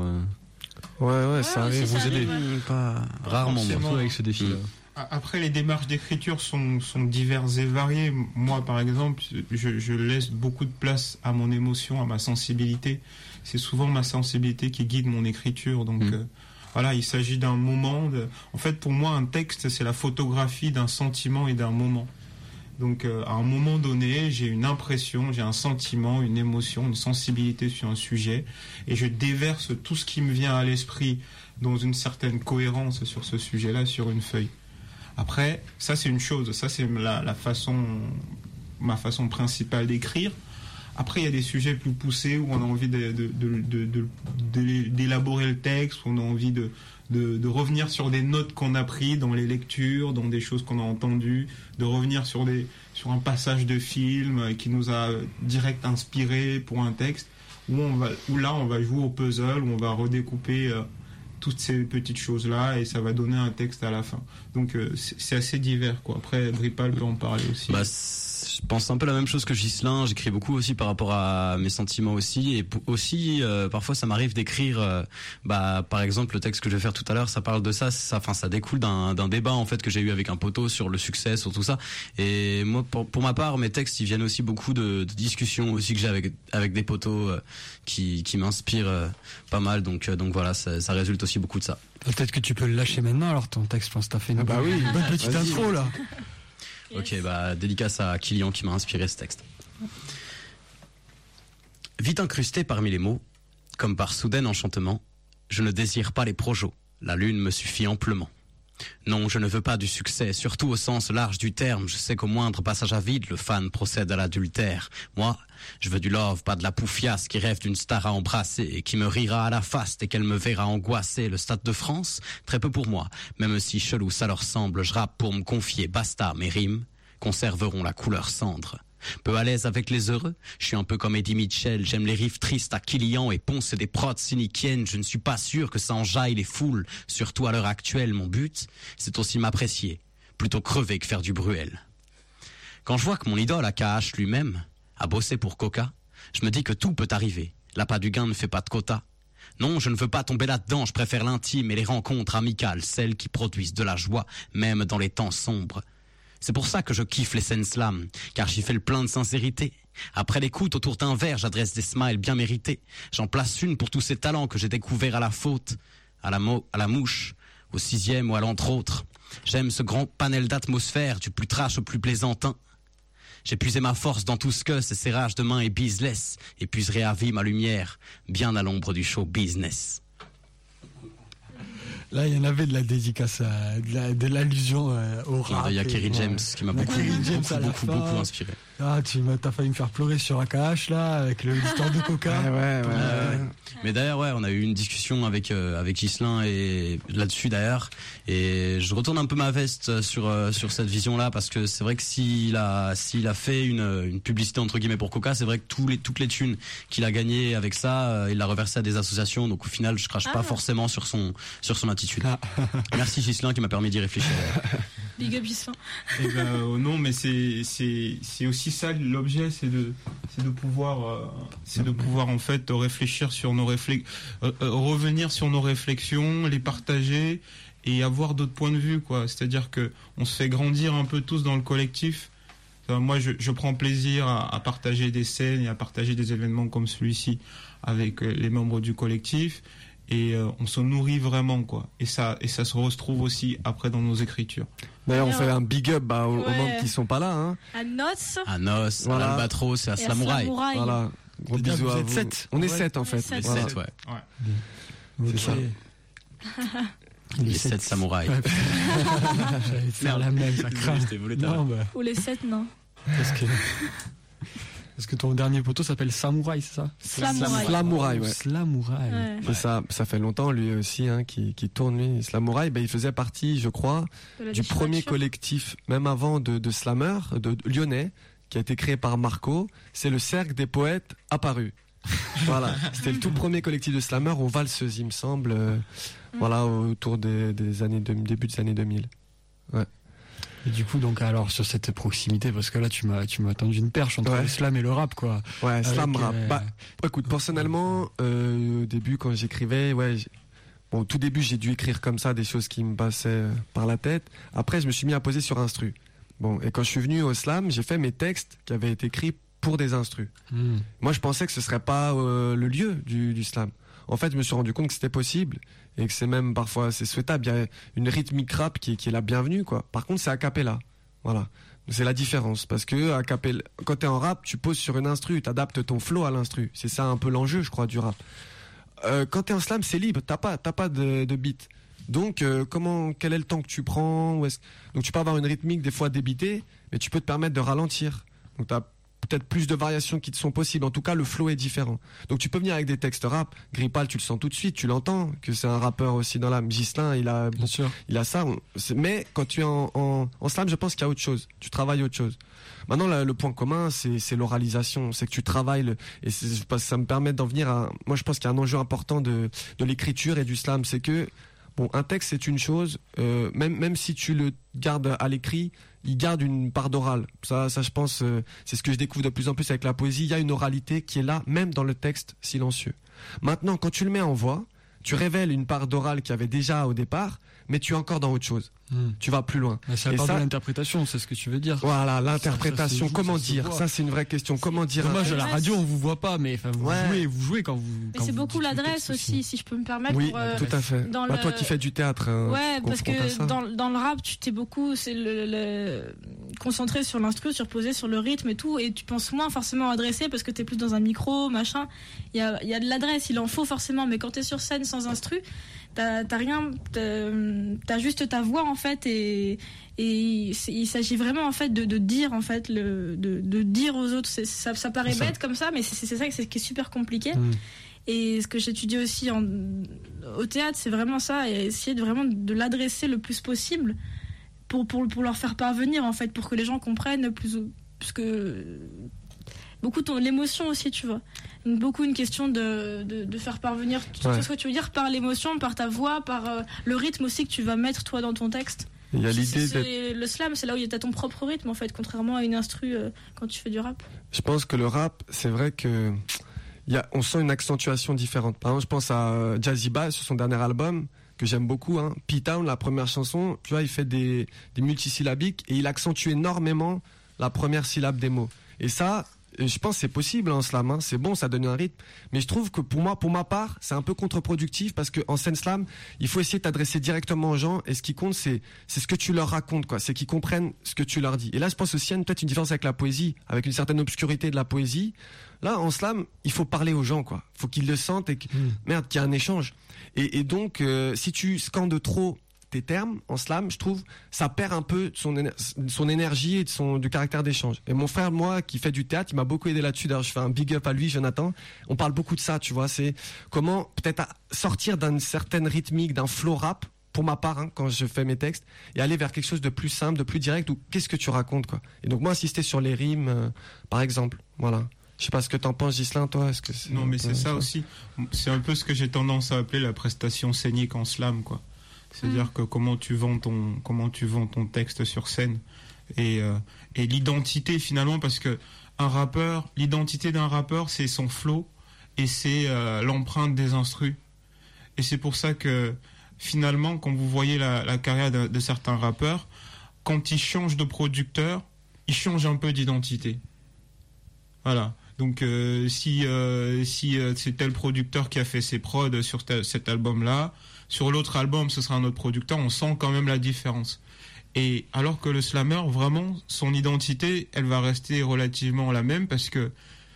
ça arrive, vous aidez pas rarement, surtout avec ce défi-là. Après, les démarches d'écriture sont diverses et variées. Moi, par exemple, je laisse beaucoup de place à mon émotion, à ma sensibilité. C'est souvent ma sensibilité qui guide mon écriture. Donc, voilà, il s'agit d'un moment. En fait, pour moi, un texte, c'est la photographie d'un sentiment et d'un moment. Donc, à un moment donné, j'ai une impression, j'ai un sentiment, une émotion, une sensibilité sur un sujet. Et je déverse tout ce qui me vient à l'esprit dans une certaine cohérence sur ce sujet-là, sur une feuille. Après, ça c'est une chose, ça c'est ma façon principale d'écrire. Après, il y a des sujets plus poussés où on a envie d'élaborer le texte, où on a envie de revenir sur des notes qu'on a prises dans les lectures, dans des choses qu'on a entendues, de revenir sur un passage de film qui nous a direct inspiré pour un texte, où là on va jouer au puzzle, où on va redécouper toutes ces petites choses-là et ça va donner un texte à la fin. Donc c'est assez divers, quoi. Après, Dripal peut en parler aussi. je pense un peu la même chose que Ghislain. J'écris beaucoup aussi par rapport à mes sentiments aussi, et aussi parfois ça m'arrive d'écrire. Par exemple, le texte que je vais faire tout à l'heure, ça parle de ça. Ça découle d'un débat en fait que j'ai eu avec un poteau sur le succès, sur tout ça. Et moi, pour ma part, mes textes, ils viennent aussi beaucoup de discussions aussi que j'ai avec des poteaux qui m'inspirent pas mal. Donc voilà, ça résulte aussi beaucoup de ça. Peut-être que tu peux le lâcher maintenant. Alors ton texte, je pense que t'as fait une bonne petite intro là. Ok, dédicace à Kylian qui m'a inspiré ce texte. Vite incrusté parmi les mots, comme par soudain enchantement, je ne désire pas les projos, la lune me suffit amplement. Non, je ne veux pas du succès, surtout au sens large du terme. Je sais qu'au moindre passage à vide, le fan procède à l'adultère. Moi, je veux du love, pas de la poufiasse qui rêve d'une star à embrasser et qui me rira à la face dès qu'elle me verra angoisser. Le Stade de France, très peu pour moi. Même si chelou ça leur semble, je rappe pour me confier. Basta, mes rimes conserveront la couleur cendre. Peu à l'aise avec les heureux, je suis un peu comme Eddie Mitchell, j'aime les riffs tristes à Kylian et Ponce et des prods cyniquiennes, je ne suis pas sûr que ça enjaille les foules, surtout à l'heure actuelle, mon but, c'est aussi m'apprécier, plutôt crever que faire du bruel. Quand je vois que mon idole AKH lui-même a bossé pour Coca, je me dis que tout peut arriver, l'appât du gain ne fait pas de quota. Non, je ne veux pas tomber là-dedans, je préfère l'intime et les rencontres amicales, celles qui produisent de la joie, même dans les temps sombres. C'est pour ça que je kiffe les scènes slam, car j'y fais le plein de sincérité. Après l'écoute autour d'un verre, j'adresse des smiles bien mérités. J'en place une pour tous ces talents que j'ai découverts à la faute, à la mouche, au 6e ou à l'entre autres. J'aime ce grand panel d'atmosphère, du plus trash au plus plaisantin. J'ai puisé ma force dans tout ce que ces serrages de main et business, et puiserai à vie ma lumière, bien à l'ombre du show business. Là, il y en avait de la dédicace, de l'allusion au rap. Il y a Kerry James qui m'a beaucoup inspiré. Ah, t'as failli me faire pleurer sur AKH là, avec l'histoire de Coca. Ouais. Mais d'ailleurs, on a eu une discussion avec Ghislain et là-dessus d'ailleurs. Et je retourne un peu ma veste sur cette vision-là parce que c'est vrai que s'il a fait une publicité entre guillemets pour Coca, c'est vrai que toutes les thunes qu'il a gagnées avec ça, il l'a reversé à des associations. Donc au final, je crache pas forcément sur son attitude. Merci Ghislain qui m'a permis d'y réfléchir. Big up Ghislain. Non, mais c'est aussi ça l'objet, c'est de pouvoir en fait réfléchir sur revenir sur nos réflexions, les partager et avoir d'autres points de vue, quoi. C'est-à-dire que on se fait grandir un peu tous dans le collectif. Moi, je prends plaisir à partager des scènes et à partager des événements comme celui-ci avec les membres du collectif. Et on se nourrit vraiment, quoi. Et ça se retrouve aussi après dans nos écritures. D'ailleurs, on fait un big up aux membres qui sont pas là. Hein. À Nos, voilà. À l'Albatros et à Slamouraï. Voilà. Gros bisous à vous. 7. On est 7 en fait. Les 7, ouais. C'est ça. Les 7 samouraïs. J'allais faire la même, ça craint. Ou les 7, non. Parce que ton dernier poteau s'appelle Samouraï, c'est ça? Slamouraï, ouais. Slamouraï. Ouais. Ça fait longtemps lui aussi qui tourne lui. Slamouraï, il faisait partie, je crois, du premier collectif, même avant de slammer, de lyonnais, qui a été créé par Marco. C'est le Cercle des poètes apparu. Voilà, c'était le tout premier collectif de slammer aux valseuses, il me semble. Voilà, autour des années début des années 2000. Ouais. Et du coup, donc, alors, sur cette proximité, parce que là, tu m'as tendu une perche entre le slam et le rap, quoi. Ouais, slam, rap. Écoute, personnellement, au début, quand j'écrivais, au tout début, j'ai dû écrire comme ça des choses qui me passaient par la tête. Après, je me suis mis à poser sur instru. Bon, et quand je suis venu au slam, j'ai fait mes textes qui avaient été écrits pour des instrus. Moi, je pensais que ce serait pas le lieu du slam. En fait, je me suis rendu compte que c'était possible et que c'est même parfois c'est souhaitable. Il y a une rythmique rap qui est la bienvenue, quoi. Par contre, c'est a cappella. Voilà. C'est la différence parce que a cappella, quand t'es en rap, tu poses sur une instru, t'adaptes ton flow à l'instru. C'est ça un peu l'enjeu, je crois, du rap. Quand t'es en slam, c'est libre. T'as pas de beat. Donc, quel est le temps que tu prends? Donc, tu peux avoir une rythmique des fois débitée, mais tu peux te permettre de ralentir. Donc, t'as peut-être plus de variations qui te sont possibles. En tout cas, le flow est différent. Donc, tu peux venir avec des textes rap. Grippal, tu le sens tout de suite. Tu l'entends que c'est un rappeur aussi dans l'âme. Ghislain, il a ça. Mais quand tu es en slam, je pense qu'il y a autre chose. Tu travailles autre chose. Maintenant, le point commun, c'est l'oralisation. C'est que tu travailles ça me permet d'en venir à. Moi, je pense qu'il y a un enjeu important de l'écriture et du slam. C'est que Bon, un texte c'est une chose, même si tu le gardes à l'écrit, il garde une part d'oral. Ça je pense, c'est ce que je découvre de plus en plus avec la poésie. Il y a une oralité qui est là, même dans le texte silencieux. Maintenant, quand tu le mets en voix, tu révèles une part d'oral qu'il y avait déjà au départ, mais tu es encore dans autre chose. Tu vas plus loin. Mais ça part de l'interprétation, c'est ce que tu veux dire. Voilà, l'interprétation. Comment dire ? Ça, c'est une vraie question. Comment dire ? Dommage, à la radio, on vous voit pas, mais vous jouez quand vous. Mais c'est beaucoup l'adresse aussi, si je peux me permettre. Oui, tout à fait. Toi qui fais du théâtre. Ouais, parce que dans le rap, tu t'es beaucoup concentré sur l'instru, posé sur le rythme et tout, et tu penses moins forcément adresser parce que t'es plus dans un micro, machin. Il y a de l'adresse, il en faut forcément, mais quand t'es sur scène sans instru, t'as rien, t'as juste ta voix en fait, et il s'agit vraiment en fait de dire en fait de dire aux autres. Ça paraît bête comme ça, mais c'est ça qui est super compliqué. Et ce que j'étudie aussi au théâtre, c'est vraiment ça, et essayer de l'adresser le plus possible pour leur faire parvenir en fait, pour que les gens comprennent plus que beaucoup l'émotion aussi, tu vois. Beaucoup une question de faire parvenir tout ce que tu veux dire par l'émotion, par ta voix, par le rythme aussi que tu vas mettre toi dans ton texte. Il y a l'idée le slam, c'est là où tu as ton propre rythme en fait, contrairement à une instru quand tu fais du rap. Je pense que le rap, c'est vrai que on sent une accentuation différente. Par exemple, je pense à Jazzy Bass sur son dernier album que j'aime beaucoup, P-Town, la première chanson, tu vois, il fait des multisyllabiques et il accentue énormément la première syllabe des mots. Et ça, je pense que c'est possible en slam, c'est bon, ça donne un rythme, mais je trouve que pour ma part, c'est un peu contre-productif parce qu'en scène slam, il faut essayer de t'adresser directement aux gens, et ce qui compte, c'est ce que tu leur racontes, quoi. C'est qu'ils comprennent ce que tu leur dis. Et là, je pense aussi à peut-être une différence avec la poésie, avec une certaine obscurité de la poésie. Là, en slam, il faut parler aux gens, quoi. Faut qu'ils le sentent et qu'il y a un échange. Et donc, si tu scandes trop tes termes en slam, je trouve, ça perd un peu son énergie et du caractère d'échange. Et mon frère, moi, qui fait du théâtre, il m'a beaucoup aidé là-dessus. D'ailleurs, je fais un big up à lui, Jonathan. On parle beaucoup de ça, tu vois. C'est comment peut-être sortir d'une certaine rythmique, d'un flow rap, pour ma part, quand je fais mes textes, et aller vers quelque chose de plus simple, de plus direct, ou qu'est-ce que tu racontes, quoi. Et donc, moi, insister sur les rimes, par exemple. Voilà. Je sais pas ce que t'en penses, Ghislain, toi. Non, mais c'est ça aussi. C'est un peu ce que j'ai tendance à appeler la prestation scénique en slam, quoi. C'est-à-dire que comment tu vends ton texte sur scène, et l'identité finalement, parce que l'identité d'un rappeur, c'est son flow et c'est l'empreinte des instrus. Et c'est pour ça que finalement, quand vous voyez la carrière de certains rappeurs, quand ils changent de producteur, ils changent un peu d'identité. Voilà. Donc si c'est tel producteur qui a fait ses prods sur cet album-là, sur l'autre album ce sera un autre producteur, on sent quand même la différence. Et alors que le slammer, vraiment, son identité, elle va rester relativement la même, parce que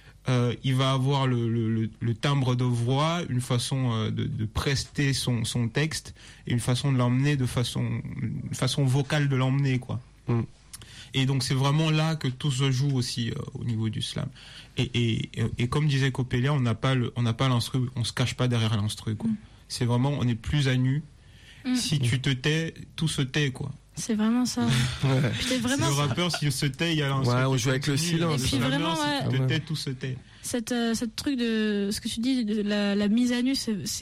il va avoir le timbre de voix, une façon de prester son texte, et une façon de l'emmener une façon vocale de l'emmener, quoi. Et donc c'est vraiment là que tout se joue aussi au niveau du slam. Et comme disait Coppelia, on n'a pas l'instru, on se cache pas derrière l'instru, quoi. C'est vraiment, on est plus à nu. Si tu te tais, tout se tait, quoi. C'est vraiment ça. Vraiment le rappeur, s'il se tait, il y a l'instru. Ouais, on joue avec le silence. Et puis vraiment, si tu te tais, tout se tait. Cette truc de ce que tu dis, de la mise à nu,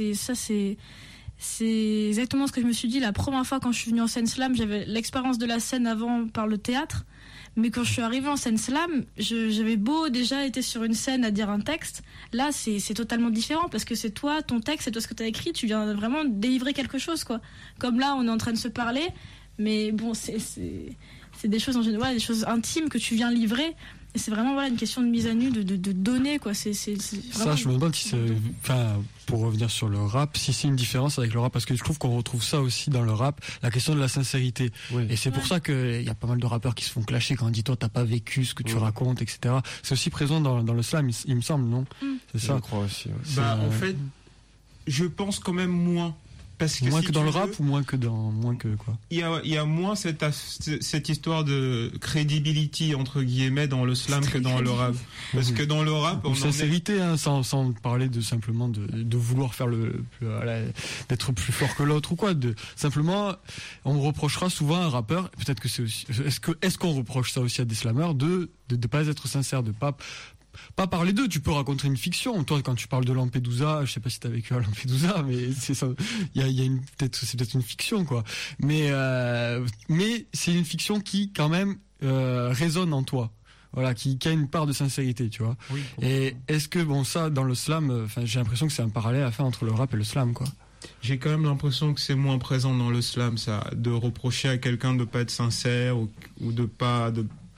c'est exactement ce que je me suis dit la première fois quand je suis venue en scène slam. J'avais l'expérience de la scène avant par le théâtre, mais quand je suis arrivée en scène slam, j'avais beau déjà été sur une scène à dire un texte, là c'est totalement différent, parce que c'est toi, ton texte, c'est toi ce que tu as écrit, tu viens vraiment délivrer quelque chose, quoi. Comme là on est en train de se parler, mais bon, c'est des choses en général, des choses intimes que tu viens livrer. Et c'est vraiment une question de mise à nu, de donner, quoi. C'est ça, je me demande si c'est, pour revenir sur le rap, si c'est une différence avec le rap, parce que je trouve qu'on retrouve ça aussi dans le rap, la question de la sincérité. Oui. Et c'est pour ça qu'il y a pas mal de rappeurs qui se font clasher quand on dit toi t'as pas vécu ce que tu racontes, etc. C'est aussi présent dans le slam, il me semble, non? C'est ça. Je crois aussi. En fait, je pense quand même moins. Parce que moins si que dans le rap, ou moins que quoi? Il y a moins cette histoire de credibility entre guillemets dans le slam que dans le rap. Parce que dans le rap, on sincérité, sans parler de simplement de vouloir faire d'être plus fort que l'autre ou quoi. Simplement, on me reprochera souvent à un rappeur, peut-être que c'est aussi, est-ce qu'on reproche ça aussi à des slammeurs, de pas être sincère, de pas pas parler d'eux, tu peux raconter une fiction. Toi, quand tu parles de Lampedusa, je sais pas si t'as vécu à Lampedusa, mais c'est ça, il y a c'est peut-être une fiction, quoi. Mais c'est une fiction qui, quand même, résonne en toi. Voilà, qui a une part de sincérité, tu vois. Oui, et est-ce que, bon, ça, dans le slam, j'ai l'impression que c'est un parallèle à faire entre le rap et le slam, quoi. J'ai quand même l'impression que c'est moins présent dans le slam, ça, de reprocher à quelqu'un de pas être sincère ou de pas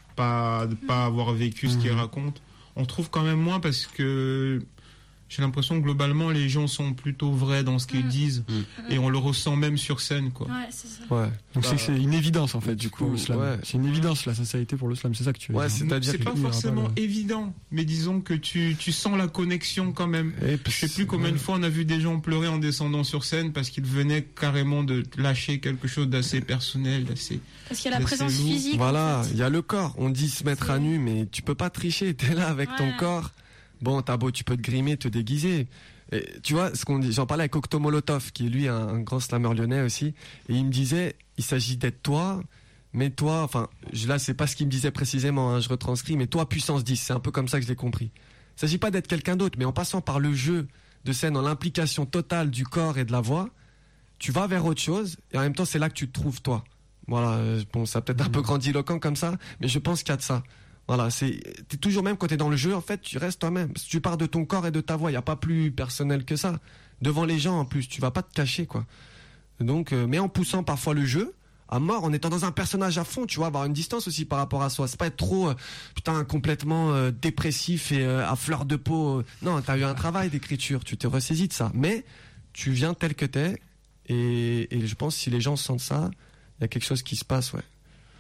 avoir vécu ce qu'il raconte. On trouve quand même moins parce que j'ai l'impression que globalement les gens sont plutôt vrais dans ce qu'ils disent et on le ressent même sur scène, quoi. Ouais, c'est ça. Ouais. Donc c'est une évidence en fait du coup le slam. Ouais. C'est une évidence la sincérité pour le slam, c'est ça que tu veux dire. C'est pas forcément évident, mais disons que tu sens la connexion quand même. Je sais plus combien de fois on a vu des gens pleurer en descendant sur scène parce qu'ils venaient carrément de lâcher quelque chose d'assez personnel, d'assez. Parce qu'il y a la présence physique. Voilà, il y a le corps. On dit se mettre à nu, mais tu peux pas tricher. T'es là avec ton corps. Bon, t'as beau, tu peux te grimer, te déguiser. Et, tu vois, ce qu'on dit, j'en parlais avec Octo Molotov, qui est lui un grand slammer lyonnais aussi, et il me disait, il s'agit d'être toi, mais toi, enfin, là, c'est pas ce qu'il me disait précisément, hein, je retranscris, mais toi, puissance 10, c'est un peu comme ça que je l'ai compris. Il s'agit pas d'être quelqu'un d'autre, mais en passant par le jeu de scène, en l'implication totale du corps et de la voix, tu vas vers autre chose, et en même temps, c'est là que tu te trouves toi. Voilà, bon, ça peut être un peu grandiloquent comme ça, mais je pense qu'il y a de ça. Voilà, t'es toujours même quand t'es dans le jeu, en fait, tu restes toi-même. Si tu pars de ton corps et de ta voix, il n'y a pas plus personnel que ça. Devant les gens, en plus, tu vas pas te cacher, quoi. Donc, mais en poussant parfois le jeu à mort, en étant dans un personnage à fond, tu vois, avoir une distance aussi par rapport à soi. C'est pas être trop, complètement dépressif et à fleur de peau. Non, t'as eu un travail d'écriture, tu t'es ressaisi de ça. Mais tu viens tel que t'es, et je pense que si les gens sentent ça, il y a quelque chose qui se passe, ouais.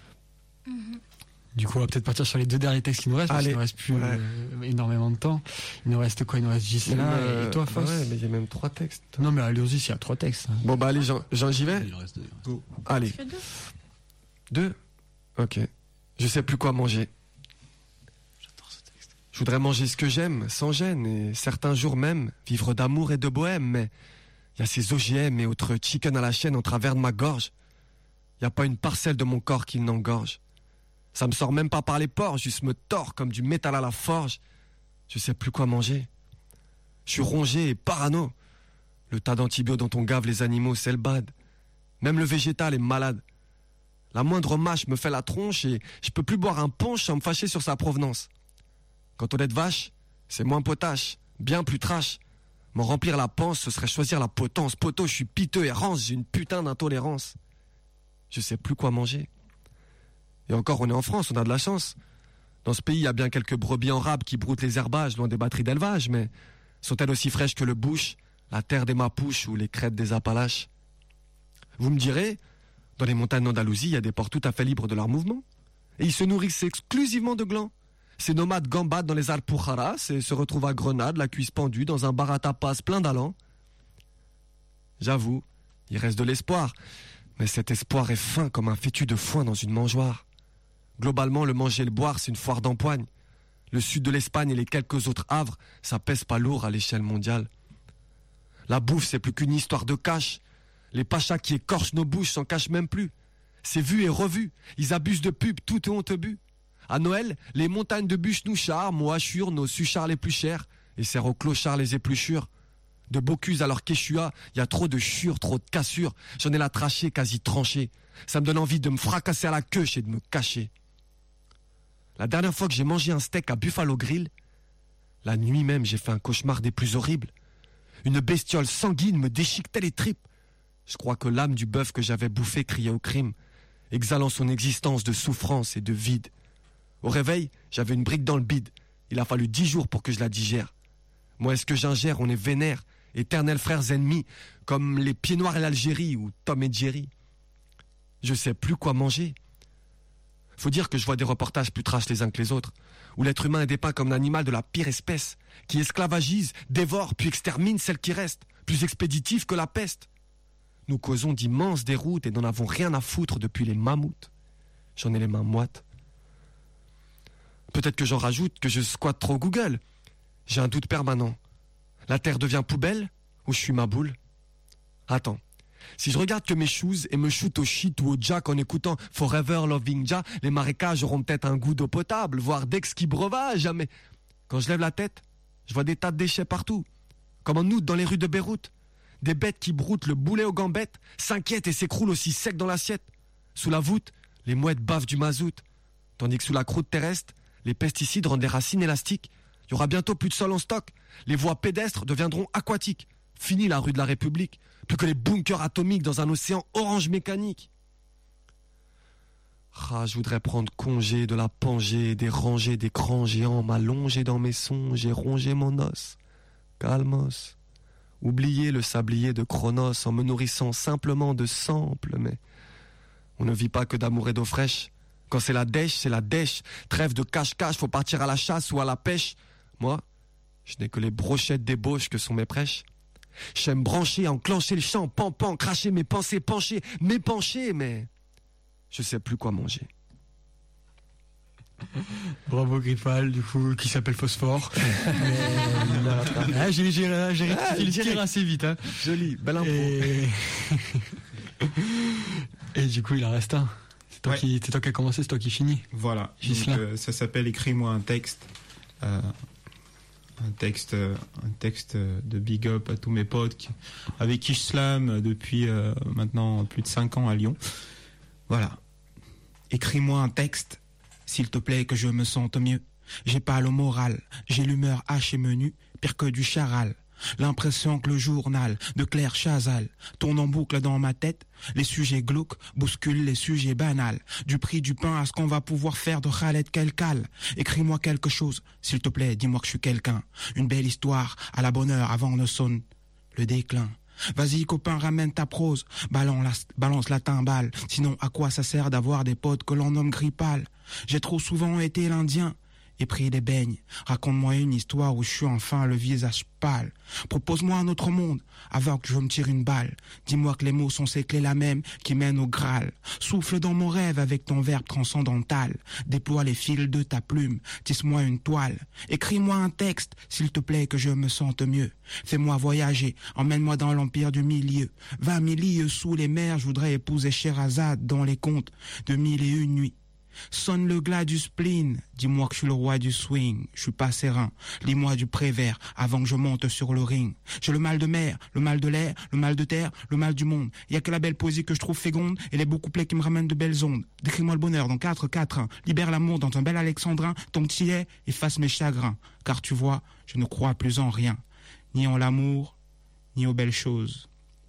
Du coup, on va peut-être partir sur les 2 derniers textes qui nous restent, parce qu'il ne reste plus énormément de temps. Il nous reste quoi? Il nous reste Gisela et toi, Faust. Ouais, mais il y a même 3 textes. Non, mais allez-y, il y a 3 textes. Bon, bah allez, j'y vais. Il en reste 2. Go. Allez. 2 Ok. Je sais plus quoi manger. J'adore ce texte. Je voudrais manger ce que j'aime, sans gêne, et certains jours même, vivre d'amour et de bohème, mais il y a ces OGM et autres chicken à la chaîne en travers de ma gorge. Il n'y a pas une parcelle de mon corps qui n'engorge. Ça me sort même pas par les pores, juste me tord comme du métal à la forge. Je sais plus quoi manger. Je suis rongé et parano. Le tas d'antibiotiques dont on gave les animaux, c'est le bad. Même le végétal est malade. La moindre mâche me fait la tronche et je peux plus boire un punch sans me fâcher sur sa provenance. Quant au lait de vache, c'est moins potache, bien plus trash. M'en remplir la panse, ce serait choisir la potence. Poteau, je suis piteux et rance, j'ai une putain d'intolérance. Je sais plus quoi manger. Et encore, on est en France, on a de la chance. Dans ce pays, il y a bien quelques brebis en rab qui broutent les herbages loin des batteries d'élevage, mais sont-elles aussi fraîches que le bush, la terre des Mapuches ou les crêtes des Appalaches? Vous me direz, dans les montagnes d'Andalousie, il y a des porcs tout à fait libres de leur mouvement. Et ils se nourrissent exclusivement de glands. Ces nomades gambadent dans les Alpujarras et se retrouvent à Grenade, la cuisse pendue, dans un bar à tapas plein d'allants. J'avoue, il reste de l'espoir, mais cet espoir est fin comme un fétu de foin dans une mangeoire. Globalement, le manger et le boire, c'est une foire d'empoigne. Le sud de l'Espagne et les quelques autres havres, ça pèse pas lourd à l'échelle mondiale. La bouffe, c'est plus qu'une histoire de cash. Les pachas qui écorchent nos bouches s'en cachent même plus. C'est vu et revu. Ils abusent de pub, tout est honteux bu. À Noël, les montagnes de bûches nous charment, aux hachures, nos suchards les plus chers, et serrent aux clochards les épluchures. De Bocuse à leur Quechua, il y a trop de chures, trop de cassures. J'en ai la trachée quasi tranchée. Ça me donne envie de me fracasser à la queue et de me cacher. La dernière fois que j'ai mangé un steak à Buffalo Grill, la nuit même, j'ai fait un cauchemar des plus horribles. Une bestiole sanguine me déchiquetait les tripes. Je crois que l'âme du bœuf que j'avais bouffé criait au crime, exhalant son existence de souffrance et de vide. Au réveil, j'avais une brique dans le bide. Il a fallu 10 jours pour que je la digère. Moi, est-ce que j'ingère, on est vénère, éternels frères ennemis, comme les Pieds Noirs et l'Algérie ou Tom et Jerry. Je sais plus quoi manger. Faut dire que je vois des reportages plus trash les uns que les autres, où l'être humain est dépeint comme un animal de la pire espèce, qui esclavagise, dévore, puis extermine celle qui reste, plus expéditif que la peste. Nous causons d'immenses déroutes et n'en avons rien à foutre depuis les mammouths. J'en ai les mains moites. Peut-être que j'en rajoute que je squatte trop Google. J'ai un doute permanent. La terre devient poubelle ou je suis ma boule? Attends. Si je regarde que mes shoes et me shoot au shit ou au jack en écoutant Forever Loving Ja, les marécages auront peut-être un goût d'eau potable, voire d'exquis breuvage, mais Quand je lève la tête, je vois des tas de déchets partout. Comme en août dans les rues de Beyrouth. Des bêtes qui broutent le boulet aux gambettes, s'inquiètent et s'écroulent aussi sec dans l'assiette. Sous la voûte, les mouettes bavent du mazout. Tandis que sous la croûte terrestre, les pesticides rendent des racines élastiques. Il y aura bientôt plus de sol en stock. Les voies pédestres deviendront aquatiques. Fini la rue de la République. Plus que les bunkers atomiques dans un océan orange mécanique. Ah, je voudrais prendre congé de la Pangée, des rangées d'écrans géants, m'allonger dans mes songes et ronger mon os. Calmos. Oublier le sablier de Chronos en me nourrissant simplement de samples, mais on ne vit pas que d'amour et d'eau fraîche. Quand c'est la dèche, c'est la dèche. Trêve de cache-cache, faut partir à la chasse ou à la pêche. Moi, je n'ai que les brochettes d'ébauche que sont mes prêches. J'aime brancher, enclencher le chant, pan, cracher mes pensées, pencher, m'épancher, mais je sais plus quoi manger. Bravo Griffal, du coup, qui s'appelle Phosphore. J'ai rectifié le tir assez vite. Hein. Joli, belle impro. Et du coup, il en reste un. C'est toi qui as commencé, c'est toi qui finis. Voilà. Donc, ça s'appelle Écris-moi un texte. Un texte de big up à tous mes potes avec qui je slam depuis maintenant plus de 5 ans à Lyon. Voilà. Écris-moi un texte. S'il te plaît, que je me sente mieux. J'ai pas le moral, j'ai l'humeur hache et menu, pire que du charal. L'impression que le journal de Claire Chazal tourne en boucle dans ma tête. Les sujets glauques bousculent les sujets banals. Du prix du pain à ce qu'on va pouvoir faire de Khaled Kelkal. Écris-moi quelque chose, s'il te plaît, dis-moi que je suis quelqu'un. Une belle histoire à la bonne heure avant ne sonne le déclin. Vas-y copain, ramène ta prose, balance la timbale. Sinon à quoi ça sert d'avoir des potes que l'on nomme grippal? J'ai trop souvent été l'Indien et pris des beignes. Raconte-moi une histoire où je suis enfin le visage pâle. Propose-moi un autre monde avant que je me tire une balle. Dis-moi que les mots sont ces clés la même qui mènent au Graal. Souffle dans mon rêve avec ton verbe transcendantal. Déploie les fils de ta plume, tisse-moi une toile. Écris-moi un texte, s'il te plaît, que je me sente mieux. Fais-moi voyager, emmène-moi dans l'empire du milieu. 20 000 lieues sous les mers, je voudrais épouser Sherazade dans les contes de 1001 nuits. Sonne le glas du spleen, dis-moi que je suis le roi du swing, je suis pas serein, lis-moi du Prévert avant que je monte sur le ring. J'ai le mal de mer, le mal de l'air, le mal de terre, le mal du monde. Y a que la belle poésie que je trouve féconde et les beaux couplets qui me ramènent de belles ondes. Décris-moi le bonheur dans 4-4-1, libère l'amour dans un bel alexandrin, ton petit lait efface mes chagrins. Car tu vois, je ne crois plus en rien, ni en l'amour, ni aux belles choses,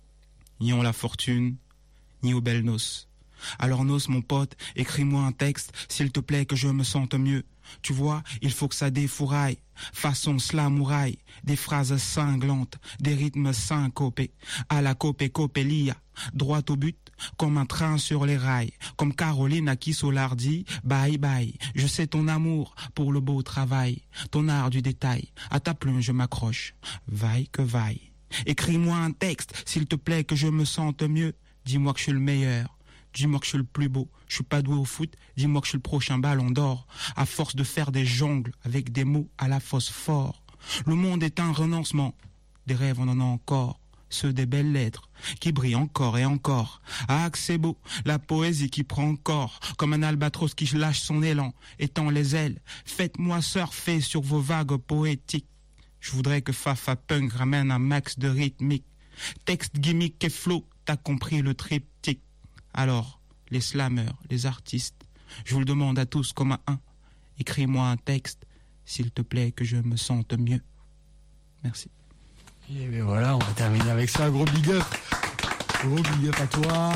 ni en la fortune, ni aux belles noces. Alors noce mon pote, écris-moi un texte, s'il te plaît que je me sente mieux. Tu vois, il faut que ça défouraille, façon slamouraille, des phrases cinglantes, des rythmes syncopés, à la copélia, droit au but, comme un train sur les rails, comme Caroline à qui Solardi, bye bye, je sais ton amour pour le beau travail, ton art du détail, à ta plume je m'accroche, vaille que vaille. Écris-moi un texte, s'il te plaît que je me sente mieux, dis-moi que je suis le meilleur. Dis-moi que je suis le plus beau, je suis pas doué au foot, dis-moi que je suis le prochain ballon d'or, à force de faire des jongles avec des mots à la phosphore. Le monde est un renoncement, des rêves on en a encore, ceux des belles lettres, qui brillent encore et encore. Ah que c'est beau, la poésie qui prend corps, comme un albatros qui lâche son élan, étend les ailes, faites-moi surfer sur vos vagues poétiques. Je voudrais que Fafa Punk ramène un max de rythmique, texte, gimmick et flow, t'as compris le triptyque. Alors, les slammeurs, les artistes, je vous le demande à tous comme à un, écris-moi un texte, s'il te plaît, que je me sente mieux. Merci. Et bien voilà, on va terminer avec ça. Gros big up. Gros big up à toi,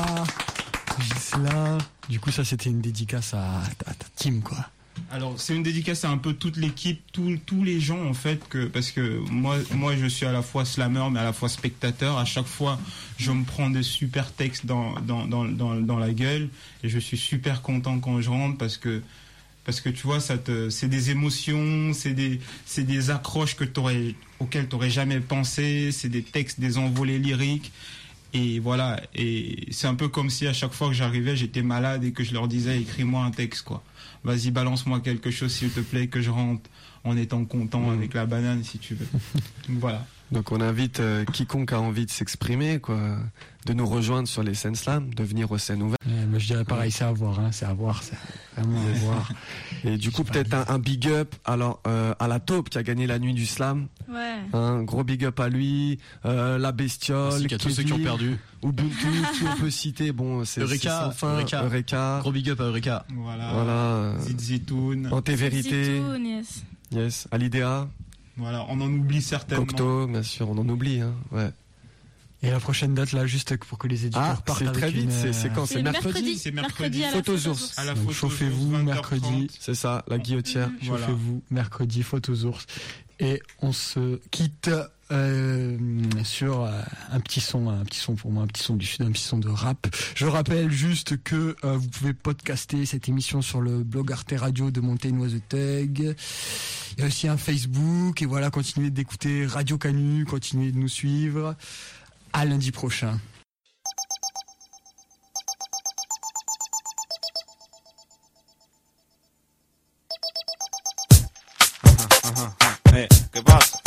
Gisela. Du coup, ça, c'était une dédicace à ta team, quoi. Alors, c'est une dédicace à un peu toute l'équipe, tous les gens, en fait, parce que moi, je suis à la fois slammer, mais à la fois spectateur. À chaque fois, je me prends des super textes dans la gueule, et je suis super content quand je rentre, parce que tu vois, c'est des émotions, c'est des accroches auxquelles t'aurais jamais pensé, c'est des textes, des envolées lyriques. Et voilà, et c'est un peu comme si à chaque fois que j'arrivais, j'étais malade et que je leur disais, écris-moi un texte, quoi. Vas-y, balance-moi quelque chose, s'il te plaît, que je rentre en étant content avec la banane, si tu veux. Donc voilà. Donc on invite quiconque a envie de s'exprimer, quoi, de nous rejoindre sur les scènes slam, de venir aux scènes ouvertes. Mais je dirais pareil, c'est à voir, c'est vraiment à voir. Et du coup, peut-être un big up alors à la taupe qui a gagné la nuit du slam. Ouais. Un gros big up à lui, la bestiole, ainsi qu'à tous ceux qui ont perdu. Ubuntu, qui on peut citer, bon, c'est Eureka, Eureka. Gros big up à Eureka. Voilà. Zitoun. Antévérité. Yes. Yes. Alidea. Voilà, on en oublie certainement. Cocteau, bien sûr, on en oublie, hein. Ouais. Et la prochaine date, là, juste pour que les éditeurs partent c'est avec très vite, c'est quand? C'est mercredi. C'est mercredi. Photos ours. À la Donc, chauffez-vous mercredi. C'est ça, la guillotière. Chauffez-vous mercredi, Photos ours. Et on se quitte sur un petit son pour moi, un petit son du sud, un petit son de rap. Je rappelle juste que vous pouvez podcaster cette émission sur le blog Arte Radio de Montaigne Was the Thug. Il y a aussi un Facebook, et voilà, continuez d'écouter Radio Canu, continuez de nous suivre. À lundi prochain. Hey, ¿qué pasa?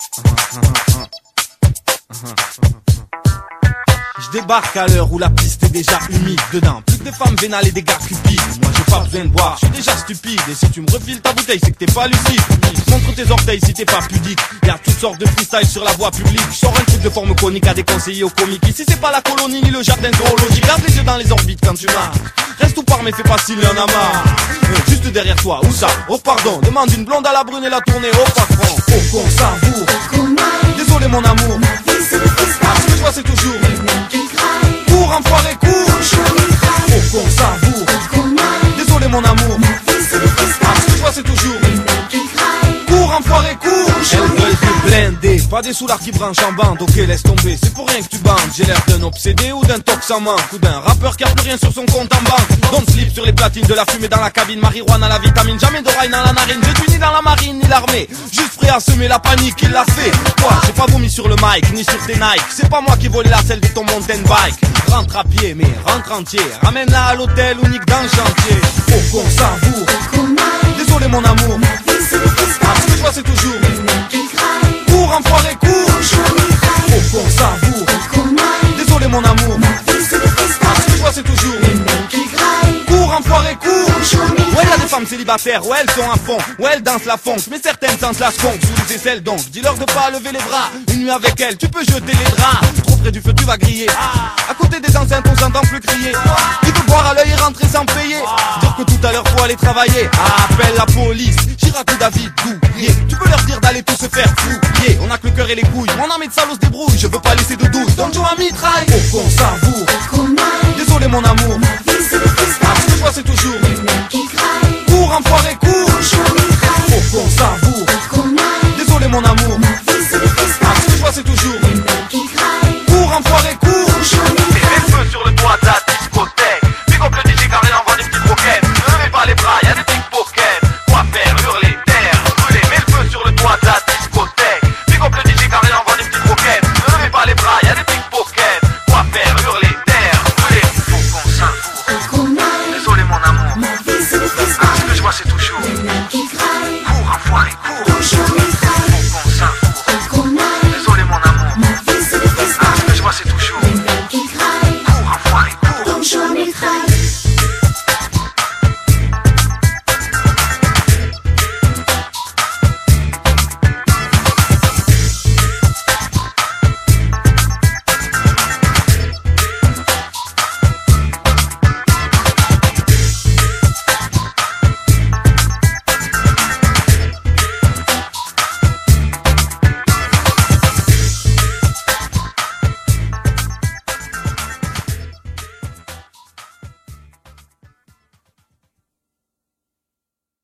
Je débarque à l'heure où la piste est déjà humide dedans. Plus que des femmes vénales et des gars cupides. Moi j'ai pas besoin de boire, je suis déjà stupide. Et si tu me refiles ta bouteille, c'est que t'es pas lucide. Montre tes orteils si t'es pas pudique. Y'a toutes sortes de freestyle sur la voie publique. Je sors un truc de forme conique à déconseiller aux comiques. Ici c'est pas la colonie ni le jardin zoologique. Garde les yeux dans les orbites quand tu marches. Reste ou pars mais fais pas s'il y en a marre. Juste derrière toi, où ça? Oh pardon, demande une blonde à la brune et la tournée au patron. Oh qu'on savoure. Désolé mon amour. Parce que toi c'est toujours cours, enfoiré, cours. Oh qu'on savoure. Désolé mon amour. Parce que toi c'est toujours cours, enfoiré, cours. Elles veulent te blinder, pas des soulards qui branchent en bande. Ok laisse tomber, c'est pour rien que tu bandes. J'ai l'air d'un obsédé ou d'un tox en manque, ou d'un rappeur qui a plus rien sur son compte en banque. Don't slip sur les platines, de la fumée dans la cabine, marijuana la vitamine, jamais de rail dans la narine. Je suis ni dans la marine ni l'armée, juste prêt à semer la panique, il l'a fait. Quoi, j'ai pas vomi sur le mic, ni sur tes Nike. C'est pas moi qui volais la selle de ton mountain bike. Rentre à pied mais rentre entier, ramène-la à l'hôtel ou nique dans le chantier. Oh qu'on savoure. Désolé mon amour. Parce que toi c'est toujours cours, enfoiré, cours. Oh qu'on savoure. Désolé mon amour. Parce que toi c'est toujours cours, enfoiré, cours. Ouais y'a des femmes célibataires, ouais elles sont à fond, ouais elles dansent la funk, mais certaines dansent la skunk sous les aisselles donc. Dis-leur de pas lever les bras, une nuit avec elles tu peux jeter les draps. Trop près du feu tu vas griller, à côté des enceintes on s'entend plus crier. Tu peux boire à l'œil et rentrer sans payer, dire que tout à l'heure faut aller travailler. Appelle la police, Chirac ou David Douillet. Tu peux leur dire d'aller tout se faire fouiller. On a que le cœur et les couilles, mon armée de salauds se débrouille. Je veux pas laisser de doute, donc joue à mitraille. Oh qu'on savoure. Désolé mon amour. Parce que toi c'est toujours